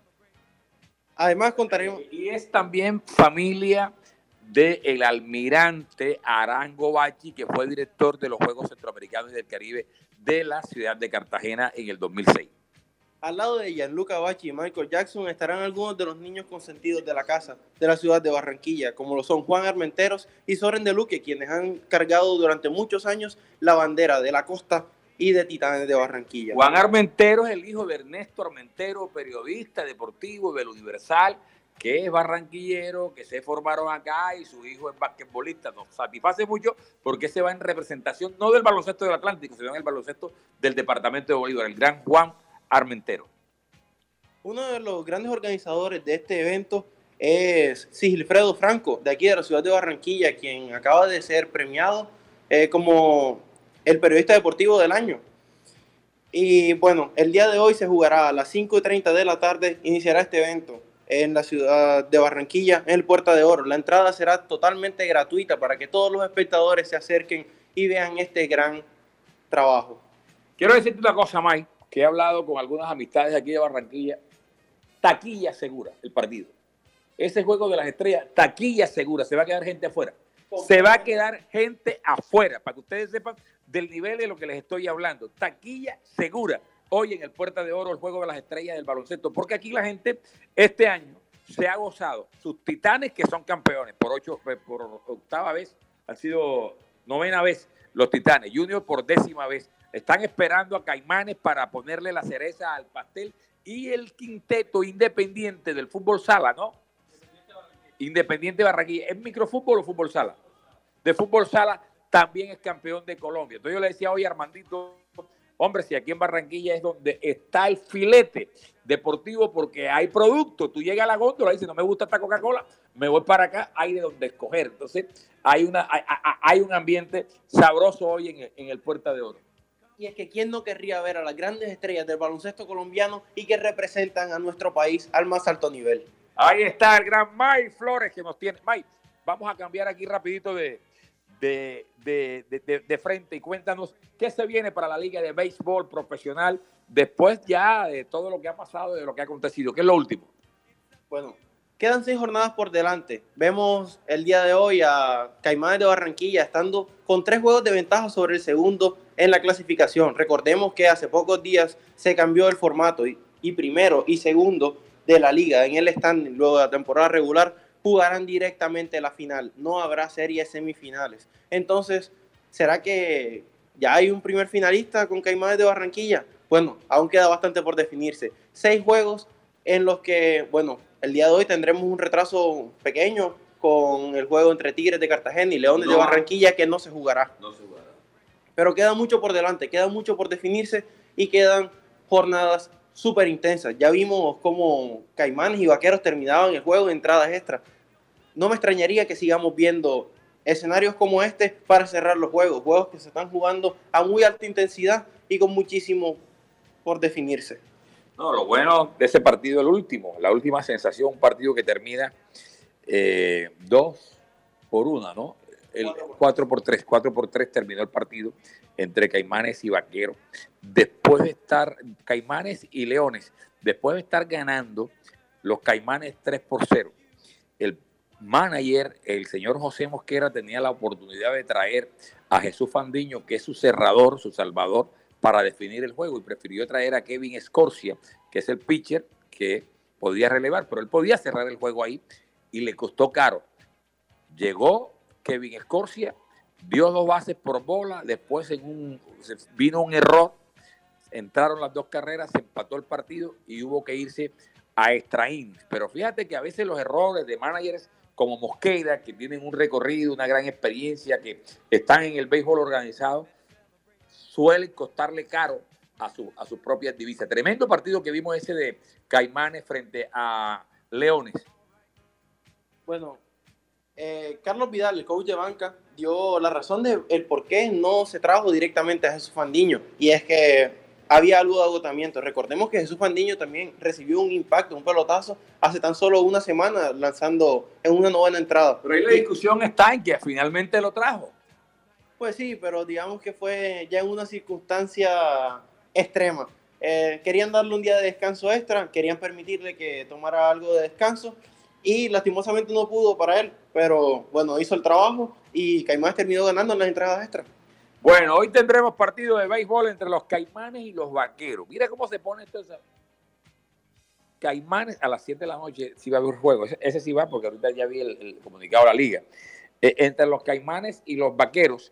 Además, contaremos... Y es también familia del almirante Arango Bacci, que fue director de los Juegos Centroamericanos y del Caribe de la ciudad de Cartagena en el 2006. Al lado de Gianluca Bacci y Michael Jackson estarán algunos de los niños consentidos de la casa de la ciudad de Barranquilla, como lo son Juan Armenteros y Soren de Luque, quienes han cargado durante muchos años la bandera de la costa y de Titanes de Barranquilla. Juan Armentero es el hijo de Ernesto Armentero, periodista deportivo del Universal, que es barranquillero, que se formaron acá y su hijo es basquetbolista. Nos satisface mucho porque se va en representación no del baloncesto del Atlántico, sino en el baloncesto del departamento de Bolívar, el gran Juan Armentero. Uno de los grandes organizadores de este evento es Sigilfredo Franco, de aquí de la ciudad de Barranquilla, quien acaba de ser premiado como el periodista deportivo del año. Y bueno, el día de hoy se jugará a las 5:30 de la tarde, iniciará este evento en la ciudad de Barranquilla, en el Puerta de Oro. La entrada será totalmente gratuita para que todos los espectadores se acerquen y vean este gran trabajo. Quiero decirte una cosa, Mike, que he hablado con algunas amistades de aquí de Barranquilla. Taquilla segura el partido. Ese juego de las estrellas, taquilla segura, se va a quedar gente afuera. Se va a quedar gente afuera, para que ustedes sepan del nivel de lo que les estoy hablando. Taquilla segura. Hoy en el Puerta de Oro, el juego de las estrellas del baloncesto, porque aquí la gente este año se ha gozado. Sus Titanes, que son campeones por octava vez, han sido 9ª vez los Titanes. Junior por 10ª vez. Están esperando a Caimanes para ponerle la cereza al pastel. Y el quinteto independiente del fútbol sala, ¿no? Independiente Barranquilla. ¿Es microfútbol o fútbol sala? De fútbol sala también es campeón de Colombia. Entonces yo le decía, oye, Armandito, hombre, si aquí en Barranquilla es donde está el filete deportivo porque hay producto. Tú llegas a la góndola y dices, no me gusta esta Coca-Cola, me voy para acá, hay de donde escoger. Entonces hay un ambiente sabroso hoy en el Puerta de Oro. Y es que quién no querría ver a las grandes estrellas del baloncesto colombiano y que representan a nuestro país al más alto nivel. Ahí está el gran Mike Flores que nos tiene. Mike, vamos a cambiar aquí rapidito de frente y cuéntanos qué se viene para la Liga de Béisbol Profesional después ya de todo lo que ha pasado, de lo que ha acontecido. ¿Qué es lo último? Bueno, quedan 6 jornadas por delante. Vemos el día de hoy a Caimanes de Barranquilla estando con 3 juegos de ventaja sobre el segundo en la clasificación. Recordemos que hace pocos días se cambió el formato y primero y segundo de la liga en el standing luego de la temporada regular jugarán directamente la final. No habrá series semifinales. Entonces, ¿será que ya hay un primer finalista con Caimanes de Barranquilla? Bueno, aún queda bastante por definirse. 6 juegos en los que, bueno, el día de hoy tendremos un retraso pequeño con el juego entre Tigres de Cartagena y Leones de Barranquilla que no se jugará. Pero queda mucho por delante, queda mucho por definirse y quedan jornadas súper intensas. Ya vimos cómo Caimanes y Vaqueros terminaban el juego en entradas extras. No me extrañaría que sigamos viendo escenarios como este para cerrar los juegos que se están jugando a muy alta intensidad y con muchísimo por definirse. No, lo bueno de ese partido, el último, la última sensación, un partido que termina 2-1, ¿no? 4-3 terminó el partido entre Caimanes y Vaqueros. Después de estar, Caimanes y Leones, después de estar ganando los Caimanes 3-0, el manager, el señor José Mosquera, tenía la oportunidad de traer a Jesús Fandiño, que es su cerrador, su salvador, para definir el juego, y prefirió traer a Kevin Escorcia, que es el pitcher que podía relevar, pero él podía cerrar el juego ahí y le costó caro. Llegó Kevin Escorcia, dio 2 bases por bola, después vino un error, entraron las 2 carreras, se empató el partido y hubo que irse a extra innings. Pero fíjate que a veces los errores de managers como Mosquera, que tienen un recorrido, una gran experiencia, que están en el béisbol organizado, suelen costarle caro a sus propias divisas. Tremendo partido que vimos ese de Caimanes frente a Leones. Bueno, Carlos Vidal, el coach de banca, dio la razón del por qué no se trajo directamente a Jesús Fandiño, y es que había algo de agotamiento. Recordemos que Jesús Fandiño también recibió un impacto, un pelotazo, hace tan solo una semana lanzando en una novena entrada. Pero ahí la discusión está en que finalmente lo trajo. Pues sí, pero digamos que fue ya en una circunstancia extrema. Querían darle un día de descanso extra, querían permitirle que tomara algo de descanso y lastimosamente no pudo para él, pero bueno, hizo el trabajo y Caimanes terminó ganando en las entradas extra. Bueno, hoy tendremos partido de béisbol entre los Caimanes y los Vaqueros. Mira cómo se pone esto. Caimanes a las 7 de la noche sí va a haber juego. Ese sí va porque ahorita ya vi el comunicado de la liga. Entre los Caimanes y los Vaqueros.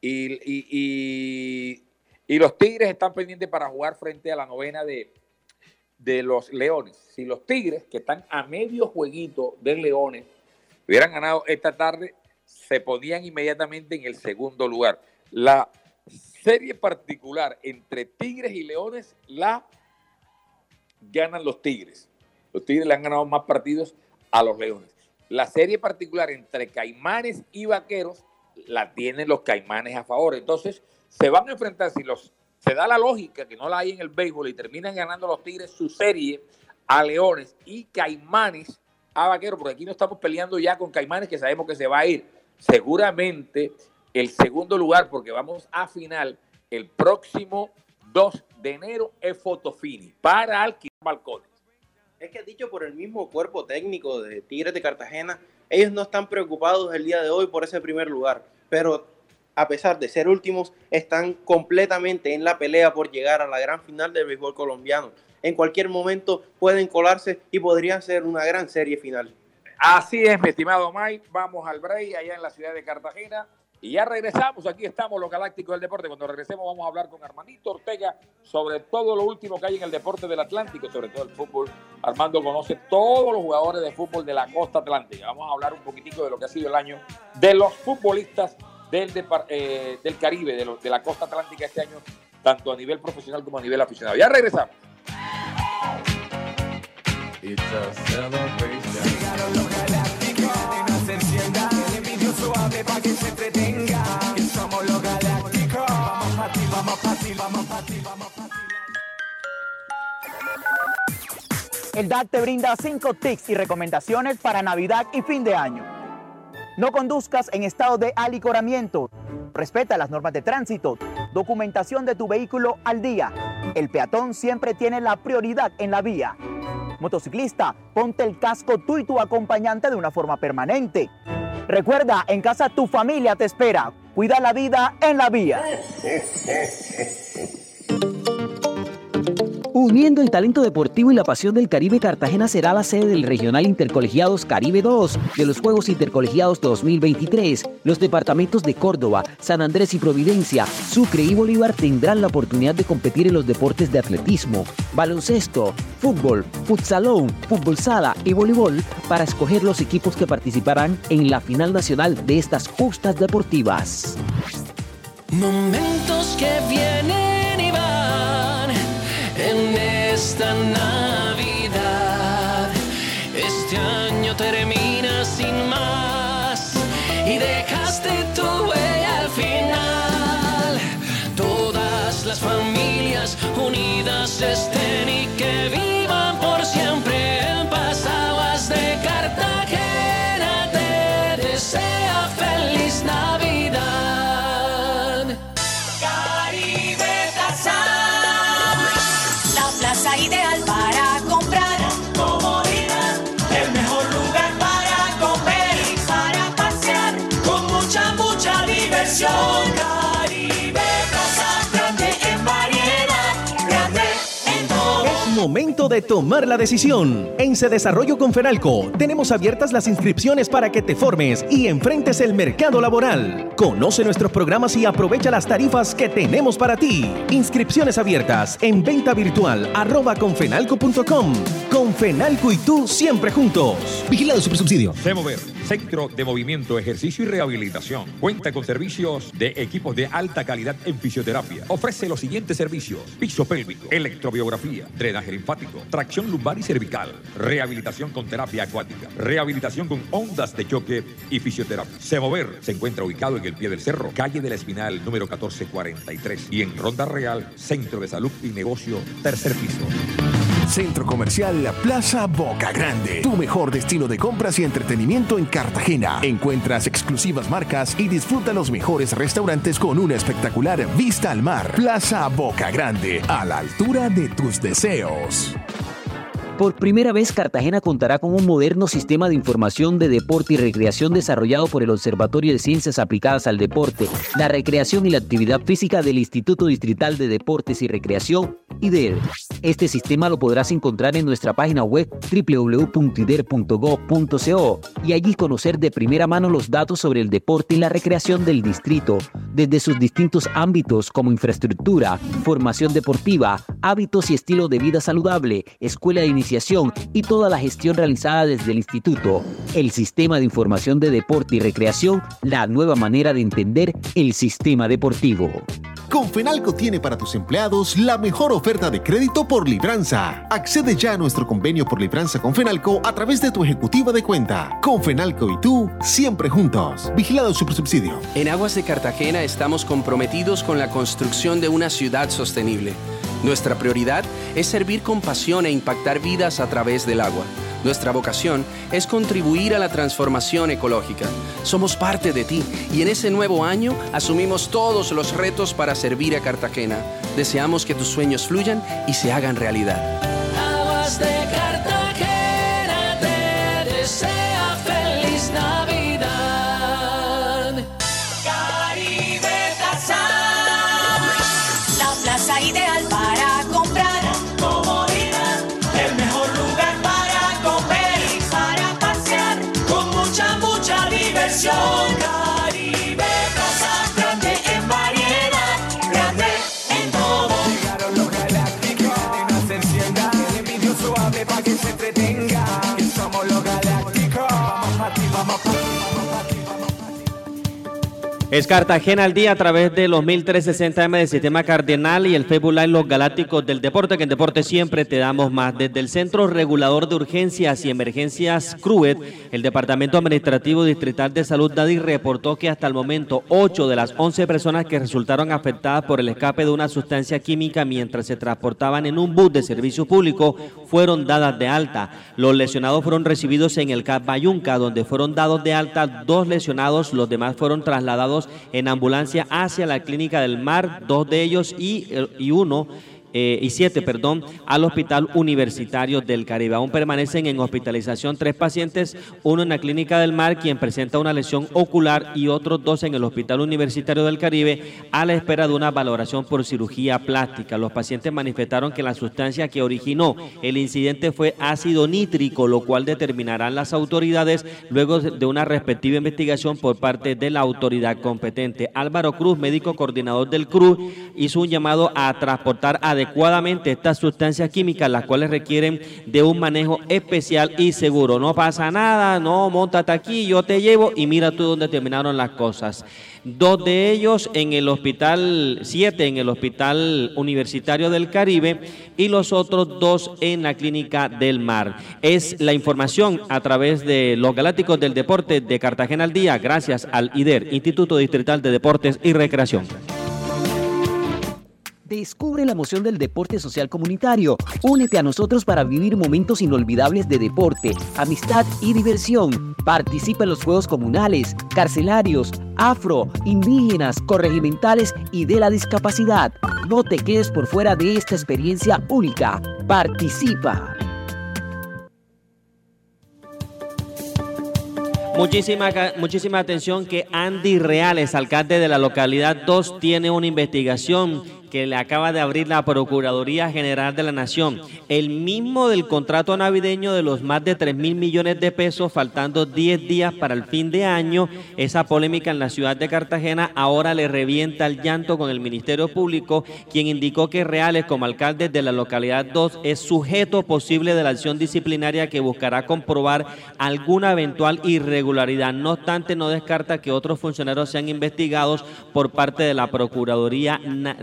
Y los Tigres están pendientes para jugar frente a la novena de los Leones. Si los Tigres, que están a medio jueguito de Leones, hubieran ganado esta tarde, se ponían inmediatamente en el segundo lugar. La serie particular entre Tigres y Leones la ganan los Tigres. Los Tigres le han ganado más partidos a los Leones. La serie particular entre Caimanes y Vaqueros la tienen los Caimanes a favor. Entonces, se van a enfrentar, si se da la lógica que no la hay en el béisbol y terminan ganando los Tigres su serie a Leones y Caimanes a Vaqueros, porque aquí no estamos peleando ya con Caimanes, que sabemos que se va a ir. Seguramente el segundo lugar, porque vamos a final el próximo 2 de enero, es Fotofini para alquilar balcones. Es que dicho por el mismo cuerpo técnico de Tigres de Cartagena, ellos no están preocupados el día de hoy por ese primer lugar, pero a pesar de ser últimos, están completamente en la pelea por llegar a la gran final del béisbol colombiano. En cualquier momento pueden colarse y podría ser una gran serie final. Así es, mi estimado Mike. Vamos al break allá en la ciudad de Cartagena. Y ya regresamos, aquí estamos los Galácticos del Deporte. Cuando regresemos vamos a hablar con Armandito Ortega sobre todo lo último que hay en el deporte del Atlántico, sobre todo el fútbol. Armando conoce todos los jugadores de fútbol de la costa atlántica. Vamos a hablar un poquitico de lo que ha sido el año de los futbolistas del Caribe, de la costa atlántica este año, tanto a nivel profesional como a nivel aficionado. Ya regresamos. It's a celebration. Llegaron los Galácticos, no se encienda, el envidio suave para que se entretenga. Que somos los Galácticos. Vamos pa' ti, vamos pa' ti, vamos pa' ti, vamos pa' ti. El DAC te brinda 5 tips y recomendaciones para Navidad y fin de año. No conduzcas en estado de alicoramiento. Respeta las normas de tránsito. Documentación de tu vehículo al día. El peatón siempre tiene la prioridad en la vía. Motociclista, ponte el casco tú y tu acompañante de una forma permanente. Recuerda, en casa tu familia te espera. Cuida la vida en la vía. Uniendo el talento deportivo y la pasión del Caribe, Cartagena será la sede del Regional Intercolegiados Caribe 2 de los Juegos Intercolegiados 2023. Los departamentos de Córdoba, San Andrés y Providencia, Sucre y Bolívar tendrán la oportunidad de competir en los deportes de atletismo, baloncesto, fútbol, futsalón, fútbol sala y voleibol para escoger los equipos que participarán en la final nacional de estas justas deportivas. Momentos que vienen y van en esta Navidad. Este año termina sin más y dejaste tu huella al final. Todas las familias unidas estén y que vivan por siempre en paz. Aguas de Cartagena te desea feliz Navidad. Caribe Plaza, la plaza ideal para comprar. Comodidad, el mejor lugar para comer y para pasear, con mucha, mucha diversión. Caribe Plaza, grande en variedad, grande en todo. Es momento de tomar la decisión. En Cedesarrollo con Fenalco tenemos abiertas las inscripciones para que te formes y enfrentes el mercado laboral. Conoce nuestros programas y aprovecha las tarifas que tenemos para ti. Inscripciones abiertas en venta virtual @confenalco.com. Con Fenalco y tú siempre juntos. Vigilado Supersubsidio. Semover, Centro de Movimiento, Ejercicio y Rehabilitación. Cuenta con servicios de equipos de alta calidad en fisioterapia. Ofrece los siguientes servicios: piso pélvico, electrobiografía, drenaje linfático, tracción lumbar y cervical, rehabilitación con terapia acuática, rehabilitación con ondas de choque y fisioterapia. Semover se encuentra ubicado en el pie del cerro, calle de la Espinal, número 1443, y en Ronda Real, Centro de Salud y Negocio, tercer piso. Centro Comercial La Plaza Boca Grande. Tu mejor destino de compras y entretenimiento en Cartagena. Encuentras exclusivas marcas y disfruta los mejores restaurantes con una espectacular vista al mar. Plaza Boca Grande, a la altura de tus deseos. Por primera vez, Cartagena contará con un moderno sistema de información de deporte y recreación desarrollado por el Observatorio de Ciencias Aplicadas al Deporte, la Recreación y la Actividad Física del Instituto Distrital de Deportes y Recreación, IDER. Este sistema lo podrás encontrar en nuestra página web www.ider.gov.co y allí conocer de primera mano los datos sobre el deporte y la recreación del distrito, desde sus distintos ámbitos como infraestructura, formación deportiva, hábitos y estilo de vida saludable, escuela de iniciación y toda la gestión realizada desde el instituto. El Sistema de Información de Deporte y Recreación, la nueva manera de entender el sistema deportivo. Confenalco tiene para tus empleados la mejor oferta de crédito por libranza. Accede ya a nuestro convenio por libranza con Fenalco a través de tu ejecutiva de cuenta. Confenalco y tú, siempre juntos. Vigilado Supersubsidio. En Aguas de Cartagena estamos comprometidos con la construcción de una ciudad sostenible. Nuestra prioridad es servir con pasión e impactar vidas a través del agua. Nuestra vocación es contribuir a la transformación ecológica. Somos parte de ti y en ese nuevo año asumimos todos los retos para servir a Cartagena. Deseamos que tus sueños fluyan y se hagan realidad. Aguas de Cartagena te desea feliz Navidad. Caribe Plaza, la plaza ideal para comprar. Comodidad, el mejor lugar para comer y para pasear. Con mucha diversión. Caribe Plaza, grande en variedad, grande en todo. Llegaron los galácticos, no se encienda. El vídeo suave para que se entretenga. Que somos los galácticos. Vamos pa' ti, vamos pa' ti, vamos pa' ti, vamos pa' ti. Es Cartagena al día a través de los 1360M del Sistema Cardenal y el Facebook Live Los Galácticos del Deporte, que en deporte siempre te damos más. Desde el Centro Regulador de Urgencias y Emergencias CRUET, el Departamento Administrativo Distrital de Salud DADI reportó que hasta el momento 8 de las 11 personas que resultaron afectadas por el escape de una sustancia química mientras se transportaban en un bus de servicio público fueron dadas de alta. Los lesionados fueron recibidos en el CAP Bayunca, donde fueron dados de alta 2 lesionados, los demás fueron trasladados en ambulancia hacia la Clínica del Mar, 2 de ellos y 7 al Hospital Universitario del Caribe. Aún permanecen en hospitalización 3 pacientes, uno en la Clínica del Mar, quien presenta una lesión ocular, y otros 2 en el Hospital Universitario del Caribe, a la espera de una valoración por cirugía plástica. Los pacientes manifestaron que la sustancia que originó el incidente fue ácido nítrico, lo cual determinarán las autoridades luego de una respectiva investigación por parte de la autoridad competente. Álvaro Cruz, médico coordinador del CRUZ, hizo un llamado a transportar adecuadamente estas sustancias químicas, las cuales requieren de un manejo especial y seguro. No pasa nada, no, móntate aquí, yo te llevo, y mira tú dónde terminaron las cosas. 2 de ellos en el hospital, 7 en el Hospital Universitario del Caribe y los otros 2 en la Clínica del Mar. Es la información a través de los Galácticos del Deporte de Cartagena al día, gracias al IDER, Instituto Distrital de Deportes y Recreación. Descubre la emoción del deporte social comunitario. Únete a nosotros para vivir momentos inolvidables de deporte, amistad y diversión. Participa en los juegos comunales, carcelarios, afro, indígenas, corregimentales y de la discapacidad. No te quedes por fuera de esta experiencia única. Participa. Muchísima atención, que Andy Reales, alcalde de la localidad 2, tiene una investigación que le acaba de abrir la Procuraduría General de la Nación. El mismo del contrato navideño de los más de 3.000 millones de pesos, faltando 10 días para el fin de año. Esa polémica en la ciudad de Cartagena ahora le revienta el llanto con el Ministerio Público, quien indicó que Reales, como alcalde de la localidad 2, es sujeto posible de la acción disciplinaria que buscará comprobar alguna eventual irregularidad. No obstante, no descarta que otros funcionarios sean investigados por parte de la Procuraduría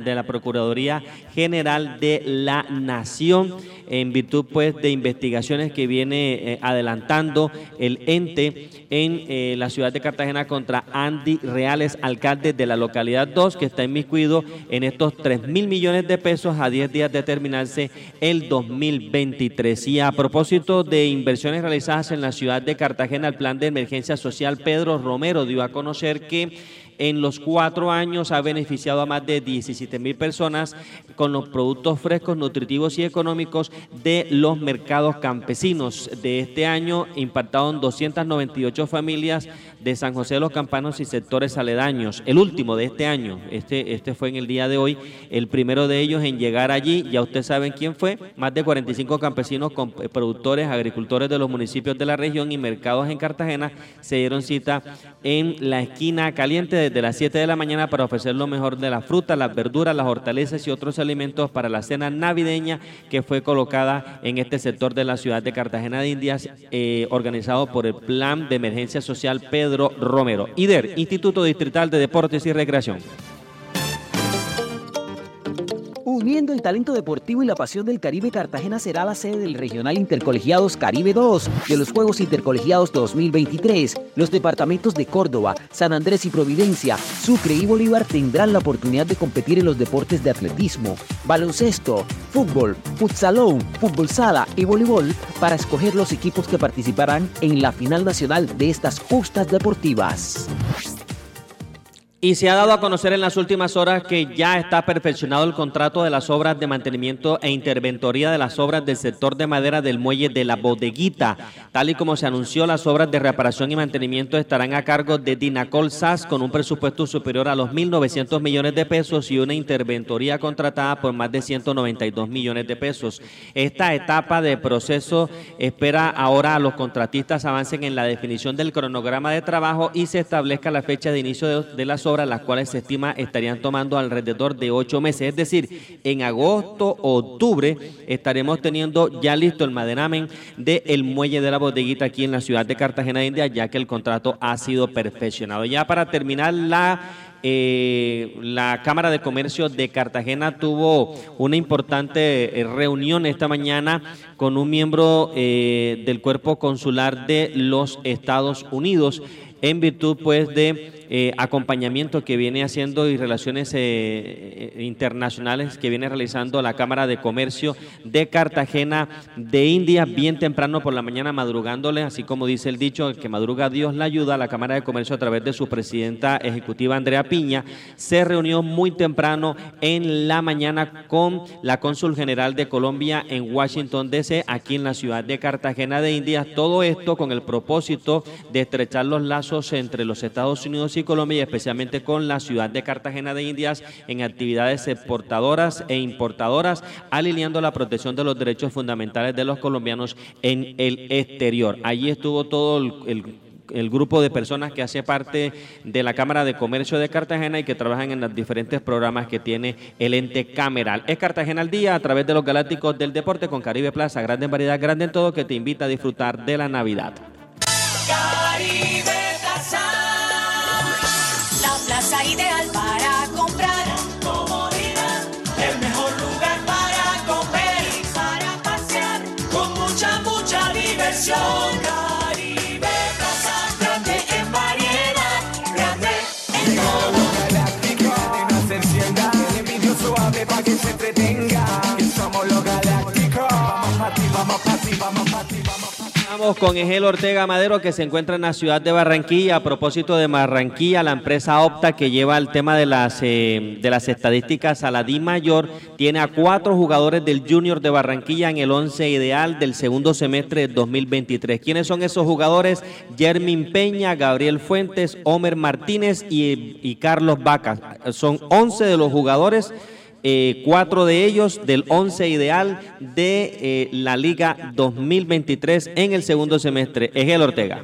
General de la Nación, en virtud pues de investigaciones que viene adelantando el ente en la ciudad de Cartagena contra Andy Reales, alcalde de la localidad 2, que está inmiscuido en estos 3.000 millones de pesos a 10 días de terminarse el 2023. Y a propósito de inversiones realizadas en la ciudad de Cartagena, el plan de emergencia social Pedro Romero dio a conocer que en los 4 años ha beneficiado a más de 17.000 personas con los productos frescos, nutritivos y económicos de los mercados campesinos. De este año impactaron 298 familias de San José de los Campanos y sectores aledaños. El último de este año, este fue en el día de hoy, el primero de ellos en llegar allí. Ya ustedes saben quién fue. Más de 45 campesinos, productores, agricultores de los municipios de la región y mercados en Cartagena se dieron cita en la esquina caliente desde las 7 de la mañana para ofrecer lo mejor de la fruta, las verduras, las hortalizas y otros alimentos para la cena navideña que fue colocada en este sector de la ciudad de Cartagena de Indias, organizado por el Plan de Emergencia Social Pedro Romero. IDER, Instituto Distrital de Deportes y Recreación. Uniendo el talento deportivo y la pasión del Caribe, Cartagena será la sede del Regional Intercolegiados Caribe 2 de los Juegos Intercolegiados 2023. Los departamentos de Córdoba, San Andrés y Providencia, Sucre y Bolívar tendrán la oportunidad de competir en los deportes de atletismo, baloncesto, fútbol, futsalón, fútbol sala y voleibol para escoger los equipos que participarán en la final nacional de estas justas deportivas. Y se ha dado a conocer en las últimas horas que ya está perfeccionado el contrato de las obras de mantenimiento e interventoría de las obras del sector de madera del muelle de La Bodeguita. Tal y como se anunció, las obras de reparación y mantenimiento estarán a cargo de Dinacol SAS con un presupuesto superior a los 1.900 millones de pesos y una interventoría contratada por más de 192 millones de pesos. Esta etapa de proceso espera ahora a los contratistas avancen en la definición del cronograma de trabajo y se establezca la fecha de inicio de las obras, las cuales se estima estarían tomando alrededor de 8 meses. Es decir, en agosto o octubre estaremos teniendo ya listo el maderamen del muelle de La Bodeguita aquí en la ciudad de Cartagena de Indias, ya que el contrato ha sido perfeccionado. Ya para terminar, la Cámara de Comercio de Cartagena tuvo una importante reunión esta mañana con un miembro del cuerpo consular de los Estados Unidos en virtud pues de acompañamiento que viene haciendo y relaciones internacionales que viene realizando la Cámara de Comercio de Cartagena de Indias, bien temprano por la mañana, madrugándole, así como dice el dicho, el que madruga Dios la ayuda. La Cámara de Comercio, a través de su presidenta ejecutiva Andrea Piña, se reunió muy temprano en la mañana con la cónsul general de Colombia en Washington DC, aquí en la ciudad de Cartagena de Indias. Todo esto con el propósito de estrechar los lazos entre los Estados Unidos y Colombia, y especialmente con la ciudad de Cartagena de Indias en actividades exportadoras e importadoras, alineando la protección de los derechos fundamentales de los colombianos en el exterior. Allí estuvo todo el grupo de personas que hace parte de la Cámara de Comercio de Cartagena y que trabajan en los diferentes programas que tiene el ente cameral. Es Cartagena al día a través de los Galácticos del Deporte con Caribe Plaza, grande en variedad, grande en todo, que te invita a disfrutar de la Navidad. Caribe Plaza, la plaza ideal para comprar. Comodidad, el mejor lugar para comer y para pasear, con mucha diversión. Caribe Plaza, grande en variedad, grande en todo. Galáctico, que no se encienda, el envidio suave para que se entretenga. Que somos los galácticos. Vamos pa' ti, vamos pa' ti, vamos pa' ti, vamos pa' ti. Estamos con Egel Ortega Madero, que se encuentra en la ciudad de Barranquilla. A propósito de Barranquilla, la empresa Opta, que lleva el tema de las estadísticas a la Di Mayor, tiene a 4 jugadores del Junior de Barranquilla en el 11 ideal del segundo semestre de 2023. ¿Quiénes son esos jugadores? Jermin Peña, Gabriel Fuentes, Homer Martínez y Carlos Vaca. Son 11 de los jugadores 4 de ellos del 11 ideal de la Liga 2023 en el segundo semestre. Egel Ortega.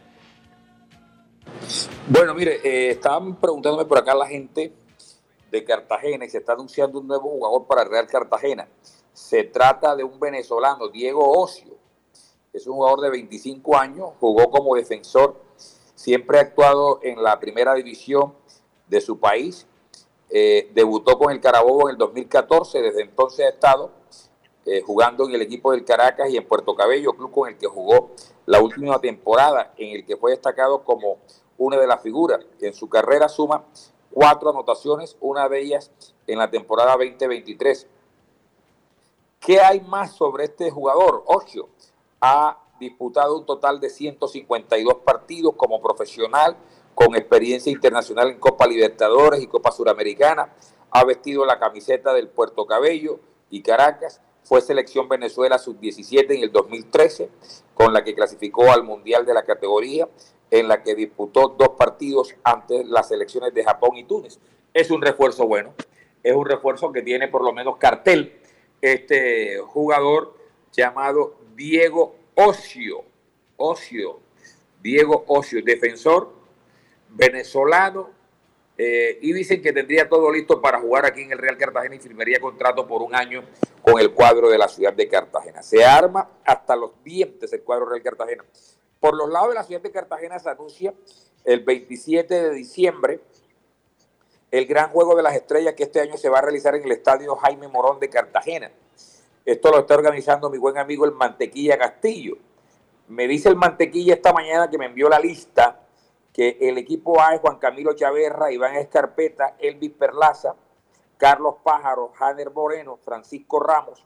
Bueno, mire, estaban preguntándome por acá la gente de Cartagena y se está anunciando un nuevo jugador para el Real Cartagena. Se trata de un venezolano, Diego Ocio. Es un jugador de 25 años, jugó como defensor, siempre ha actuado en la primera división de su país. Debutó con el Carabobo en el 2014, desde entonces ha estado jugando en el equipo del Caracas y en Puerto Cabello, club con el que jugó la última temporada, en el que fue destacado como una de las figuras. En su carrera suma 4 anotaciones, una de ellas en la temporada 2023. ¿Qué hay más sobre este jugador? Ocho ha disputado un total de 152 partidos como profesional, con experiencia internacional en Copa Libertadores y Copa Suramericana. Ha vestido la camiseta del Puerto Cabello y Caracas. Fue selección Venezuela sub-17 en el 2013, con la que clasificó al Mundial de la categoría, en la que disputó 2 partidos ante las selecciones de Japón y Túnez. Es un refuerzo bueno, es un refuerzo que tiene por lo menos cartel este jugador llamado Diego Ocio. Diego Ocio, defensor venezolano, y dicen que tendría todo listo para jugar aquí en el Real Cartagena y firmaría contrato por 1 año con el cuadro de la ciudad de Cartagena. Se arma hasta los dientes el cuadro Real Cartagena. Por los lados de la ciudad de Cartagena se anuncia el 27 de diciembre el gran juego de las estrellas, que este año se va a realizar en el estadio Jaime Morón de Cartagena. Esto lo está organizando mi buen amigo el Mantequilla Castillo. Me dice el Mantequilla esta mañana, que me envió la lista, que el equipo A es Juan Camilo Chaverra, Iván Escarpeta, Elvis Perlaza, Carlos Pájaro, Janer Moreno, Francisco Ramos,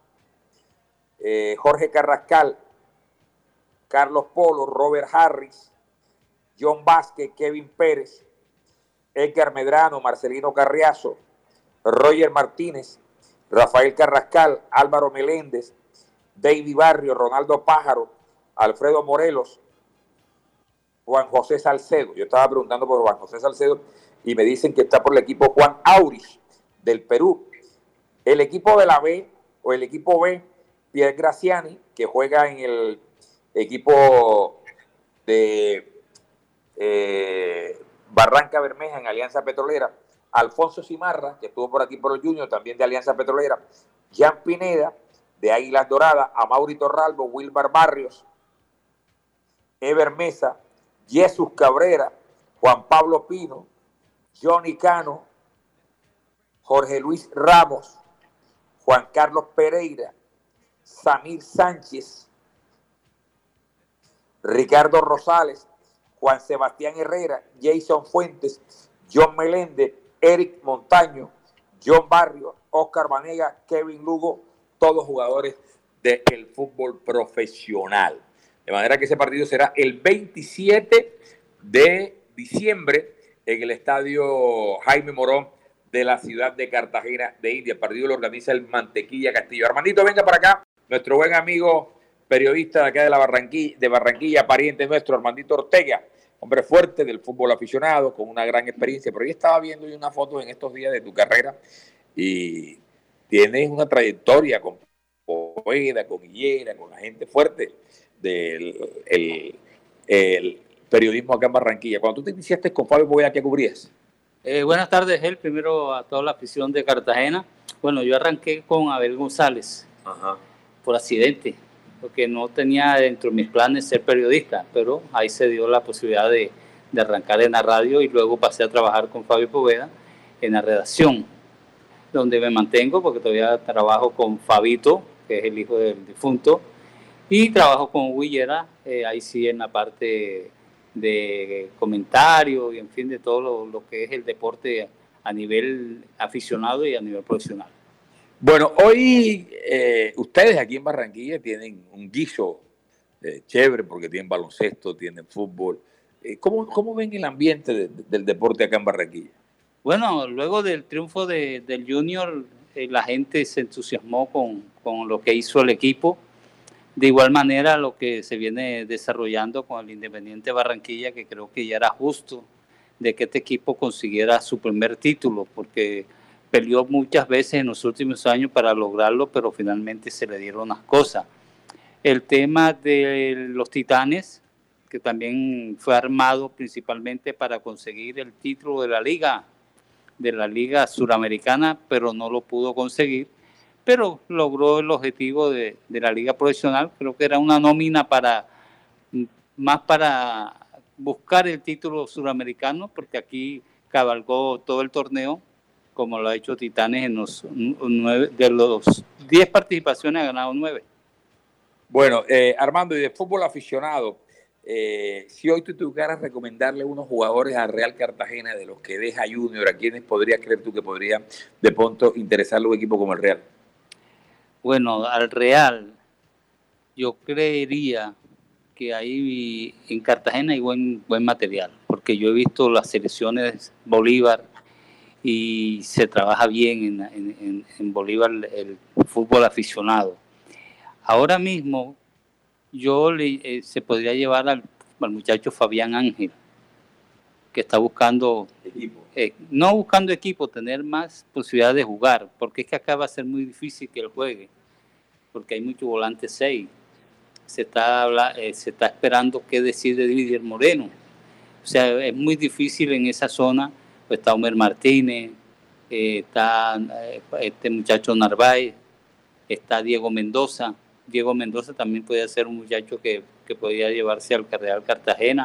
Jorge Carrascal, Carlos Polo, Robert Harris, John Vázquez, Kevin Pérez, Edgar Medrano, Marcelino Carriazo, Roger Martínez, Rafael Carrascal, Álvaro Meléndez, David Barrio, Ronaldo Pájaro, Alfredo Morelos, Juan José Salcedo. Yo estaba preguntando por Juan José Salcedo y me dicen que está por el equipo Juan Aurich del Perú. El equipo de la B o el equipo B, Pierre Graciani, que juega en el equipo de Barranca Bermeja en Alianza Petrolera. Alfonso Cimarra, que estuvo por aquí por el Junior, también de Alianza Petrolera. Jan Pineda, de Águilas Doradas. Amaury Torralbo, Wilmar Barrios, Ever Mesa, Jesús Cabrera, Juan Pablo Pino, Johnny Cano, Jorge Luis Ramos, Juan Carlos Pereira, Samir Sánchez, Ricardo Rosales, Juan Sebastián Herrera, Jason Fuentes, John Meléndez, Eric Montaño, John Barrio, Oscar Vanega, Kevin Lugo, todos jugadores del fútbol profesional. De manera que ese partido será el 27 de diciembre en el estadio Jaime Morón de la ciudad de Cartagena de India. El partido lo organiza el Mantequilla Castillo. Armandito, venga para acá. Nuestro buen amigo periodista de acá de Barranquilla, pariente nuestro, Armandito Ortega. Hombre fuerte del fútbol aficionado, con una gran experiencia. Pero yo estaba viendo una foto en estos días de tu carrera y tienes una trayectoria con Poveda, con Higuera, con la gente fuerte del periodismo acá en Barranquilla. Cuando tú te iniciaste con Fabio Poveda, ¿qué cubrías? Buenas tardes, Gel. Primero a toda la afición de Cartagena. Bueno, yo arranqué con Abel González. Ajá. Por accidente, porque no tenía dentro de mis planes ser periodista, pero ahí se dio la posibilidad de arrancar en la radio y luego pasé a trabajar con Fabio Poveda en la redacción, donde me mantengo porque todavía trabajo con Fabito, que es el hijo del difunto, y trabajo con Huillera, ahí sí en la parte de comentario y en fin de todo lo que es el deporte a nivel aficionado y a nivel profesional. Bueno, hoy ustedes aquí en Barranquilla tienen un guiso chévere porque tienen baloncesto, tienen fútbol. ¿Cómo ven el ambiente del deporte acá en Barranquilla? Bueno, luego del triunfo del Junior, la gente se entusiasmó con lo que hizo el equipo. De igual manera, lo que se viene desarrollando con el Independiente Barranquilla, que creo que ya era justo de que este equipo consiguiera su primer título, porque peleó muchas veces en los últimos años para lograrlo, pero finalmente se le dieron las cosas. El tema de los Titanes, que también fue armado principalmente para conseguir el título de la Liga Suramericana, pero no lo pudo conseguir, pero logró el objetivo de la Liga Profesional. Creo que era una nómina más para buscar el título suramericano, porque aquí cabalgó todo el torneo, como lo ha hecho Titanes en los 9, de los 10 participaciones ha ganado 9. Bueno, Armando, y de fútbol aficionado, si hoy tú tuvieras recomendarle unos jugadores al Real Cartagena de los que deja Junior, ¿a quiénes podrías creer tú que podría de pronto interesarle un equipo como el Real? Bueno, al Real, yo creería que ahí en Cartagena hay buen material, porque yo he visto las selecciones Bolívar y se trabaja bien en Bolívar el fútbol aficionado. Ahora mismo se podría llevar al muchacho Fabián Ángel, que está buscando equipo. No buscando equipo, tener más posibilidades de jugar, porque es que acá va a ser muy difícil que él juegue, porque hay mucho volante 6. Se está esperando qué decide Didier Moreno. O sea, es muy difícil en esa zona. Pues está Homer Martínez, está este muchacho Narváez, está Diego Mendoza. Diego Mendoza también podía ser un muchacho que podía llevarse al Real Cartagena.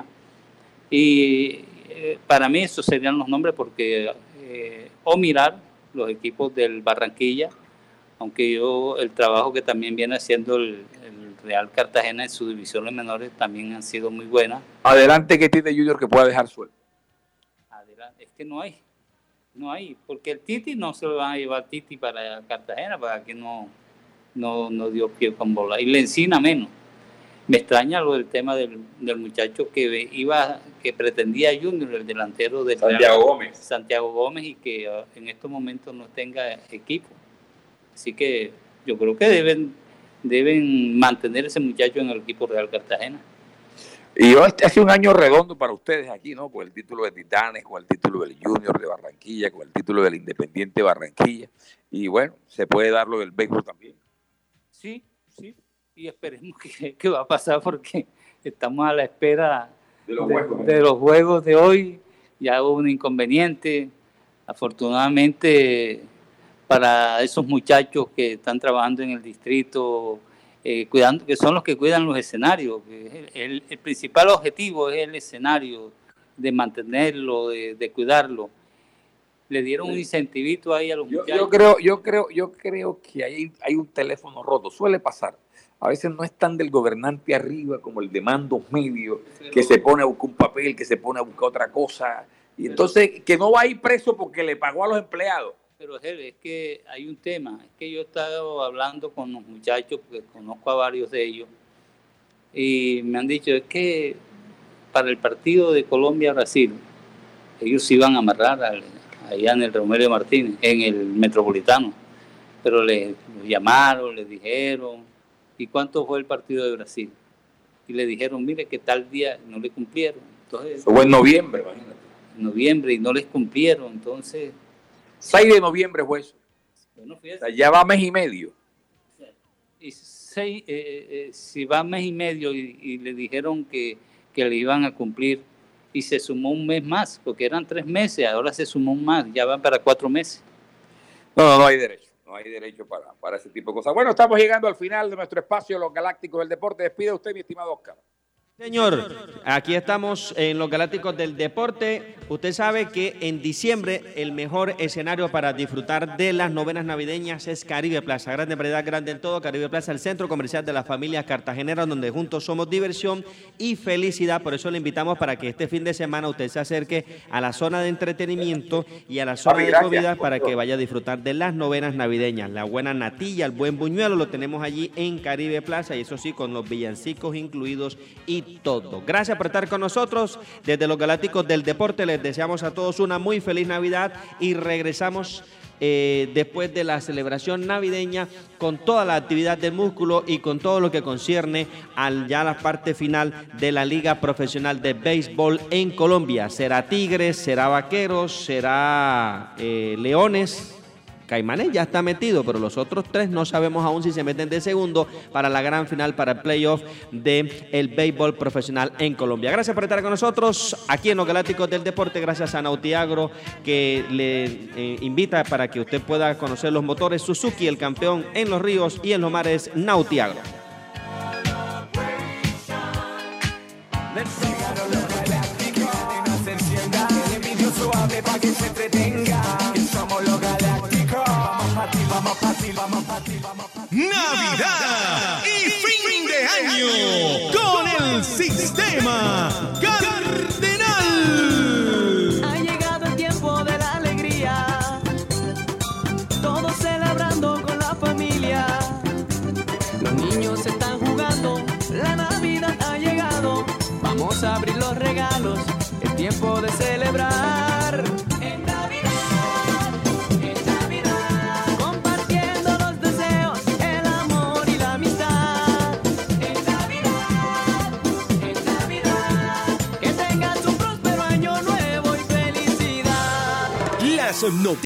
Y para mí esos serían los nombres, porque o mirar los equipos del Barranquilla, aunque el trabajo que también viene haciendo el Real Cartagena en sus divisiones menores también han sido muy buenas. Adelante, que tiene Junior que pueda dejar suelto. Adelante, es que no hay, porque el Titi no se lo van a llevar Titi para Cartagena, para que no dio pie con bola, y Lencina menos. Me extraña lo del tema del muchacho que pretendía Junior, el delantero de Santiago Gómez, y que en estos momentos no tenga equipo. Así que yo creo que deben mantener ese muchacho en el equipo Real Cartagena. Y hoy ha sido un año redondo para ustedes aquí, ¿no? Con el título de Titanes, con el título del Junior de Barranquilla, con el título del Independiente Barranquilla. Y bueno, se puede dar lo del béisbol también. Sí. Y esperemos que va a pasar, porque estamos a la espera de los juegos de hoy. Ya hubo un inconveniente. Afortunadamente, para esos muchachos que están trabajando en el distrito, cuidando, que son los que cuidan los escenarios. El principal objetivo es el escenario, de mantenerlo, de cuidarlo. Le dieron un incentivito ahí a los muchachos. Yo creo que hay un teléfono roto. Suele pasar. A veces no es tan del gobernante arriba como el de mandos medios, que se pone a buscar un papel, que se pone a buscar otra cosa. Y entonces, que no va a ir preso porque le pagó a los empleados. Pero es que hay un tema. Es que yo he estado hablando con los muchachos, porque conozco a varios de ellos, y me han dicho, es que para el partido de Colombia-Brasil, ellos iban a amarrar allá en el Romelio Martínez, en el Metropolitano, pero les llamaron, les dijeron, ¿y cuánto fue el partido de Brasil? Y le dijeron, mire, que tal día no le cumplieron. Entonces, fue en noviembre, imagínate. En noviembre, y no les cumplieron, entonces... 6 de noviembre fue eso. Bueno, fíjate. O sea, ya va mes y medio. Y si va mes y medio y le dijeron que le iban a cumplir, y se sumó un mes más, porque eran 3 meses, ahora se sumó un más, ya van para 4 meses. No hay derecho. No hay derecho para ese tipo de cosas. Bueno, estamos llegando al final de nuestro espacio, Los Galácticos del Deporte. Despide usted, mi estimado Oscar. Señor, aquí estamos en Los Galácticos del Deporte. Usted sabe que en diciembre el mejor escenario para disfrutar de las novenas navideñas es Caribe Plaza. Grande variedad, grande en todo. Caribe Plaza, el centro comercial de las familias cartageneras, donde juntos somos diversión y felicidad. Por eso le invitamos para que este fin de semana usted se acerque a la zona de entretenimiento y a la zona de comida para que vaya a disfrutar de las novenas navideñas. La buena natilla, el buen buñuelo lo tenemos allí en Caribe Plaza, y eso sí, con los villancicos incluidos y todo. Gracias por estar con nosotros. Desde Los Galácticos del Deporte les deseamos a todos una muy feliz Navidad, y regresamos después de la celebración navideña con toda la actividad del músculo y con todo lo que concierne ya la parte final de la Liga Profesional de Béisbol en Colombia. Será Tigres, será Vaqueros, será Leones, Caimanes ya está metido, pero los otros 3 no sabemos aún si se meten de segundo para la gran final, para el playoff del béisbol profesional en Colombia. Gracias por estar con nosotros aquí en Los Galácticos del Deporte. Gracias a Nautiagro, que le invita para que usted pueda conocer los motores Suzuki, el campeón en los ríos y en los mares, Nautiagro. Llegaron los galácticos, cadenas se encienda, el envidio suave para que se entretenga, que somos los galácticos. Vamos pa' ti, vamos pa' ti, vamos pa' ti, vamos pa' ti. Navidad y fin de año con el Sistema Cardenal. Ha llegado el tiempo de la alegría, todos celebrando con la familia. Los niños están jugando, la Navidad ha llegado. Vamos a abrir los regalos, es tiempo de celebrar. En Navidad, compartiendo los deseos, el amor y la amistad. En Navidad, que tengas un próspero año nuevo y felicidad. Las noticias